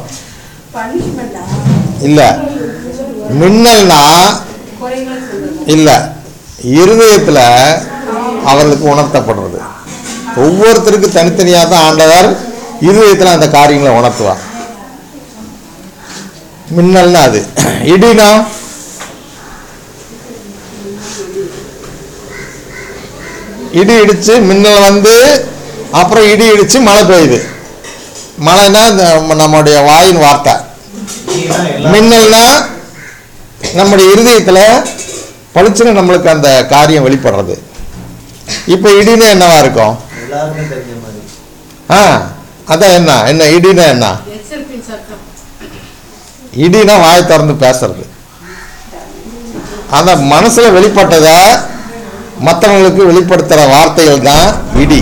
இல்ல மின்னல்னா இல்ல இருதயத்துல அவர்களுக்கு உணர்த்தப்படுறது. ஒவ்வொருத்தருக்கு தனித்தனியாக தான் ஆண்டவர் இருதயத்தில் அந்த காரியங்களை உணர்த்துவார். மின்னல்னா அது. இடினா இடி இடிச்சு மின்னல் வந்து அப்புறம் இடி இடிச்சு மழை பெய்யுது. மழைனா நம்முடைய வாயின் வார்த்தை. மின்னல்னா நம்முடைய இருதயத்தில் பளிச்சுன்னு நம்மளுக்கு அந்த காரியம் வெளிப்படுறது. இப்போ இடினா என்னவா இருக்கும்? எல்லாருக்கும் தெரிஞ்ச மாதிரி. ஆ அதான் என்ன என்ன இடினா என்ன? இடினா வாய் திறந்து பேசுறது. அந்த மனசுல வெளிப்பட்டதை மற்றவங்களுக்கு வெளிப்படுத்துற வார்த்தைகள் தான் இடி.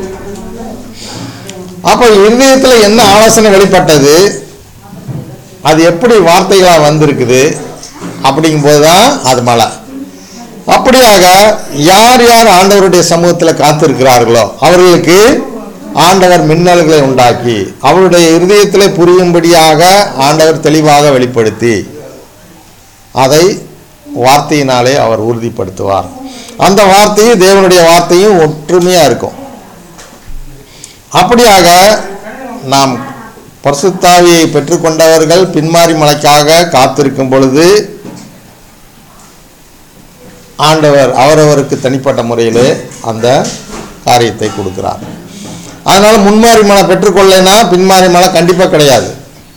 அப்போ இருதயத்துல என்ன ஆலோசனை வெளிப்பட்டது, அது எப்படி வார்த்தைகளா வந்திருக்குது அப்படிங்கும் போதுதான் அது மழை. அப்படியாக யார் யார் ஆண்டவருடைய சமூகத்தில் காத்திருக்கிறார்களோ அவர்களுக்கு ஆண்டவர் மின்னல்களை உண்டாக்கி அவருடைய இருதயத்தில் புரியும்படியாக ஆண்டவர் தெளிவாக வெளிப்படுத்தி அதை வார்த்தையினாலே அவர் உறுதிப்படுத்துவார். அந்த வார்த்தையும் தேவனுடைய வார்த்தையும் ஒற்றுமையாக இருக்கும். அப்படியாக நாம் பரிசுத்தாவியை பெற்றுக்கொண்டவர்கள் பின்மாரி மலைக்காக காத்திருக்கும் பொழுது ஆண்டவர் அவரவருக்கு தனிப்பட்ட முறையிலே அந்த காரியத்தை கொடுக்கிறார். அதனால முன்மாரி மலை பெற்றுக்கொள்ளனா பின்மாரி மலை கண்டிப்பாக கிடையாது.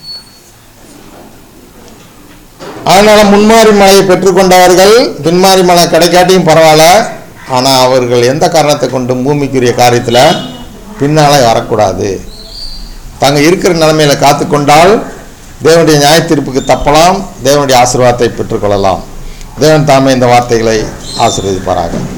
அதனால முன்மாரி மலையை பெற்றுக்கொண்டவர்கள் பின்மாரி மலை கிடைக்காட்டியும் பரவாயில்ல, ஆனால் அவர்கள் எந்த காரணத்தை கொண்டும் பூமிக்குரிய காரியத்தில் பின்னாலே வரக்கூடாது. தாங்க இருக்கிற நிலைமையில காத்துக்கொண்டால் தேவனுடைய நியாய தீர்ப்புக்கு தப்பலாம், தேவனுடைய ஆசீர்வாதத்தை பெற்றுக்கொள்ளலாம். தேவன் தாமே இந்த வார்த்தைகளை ஆசீர்வதிப்பாராக.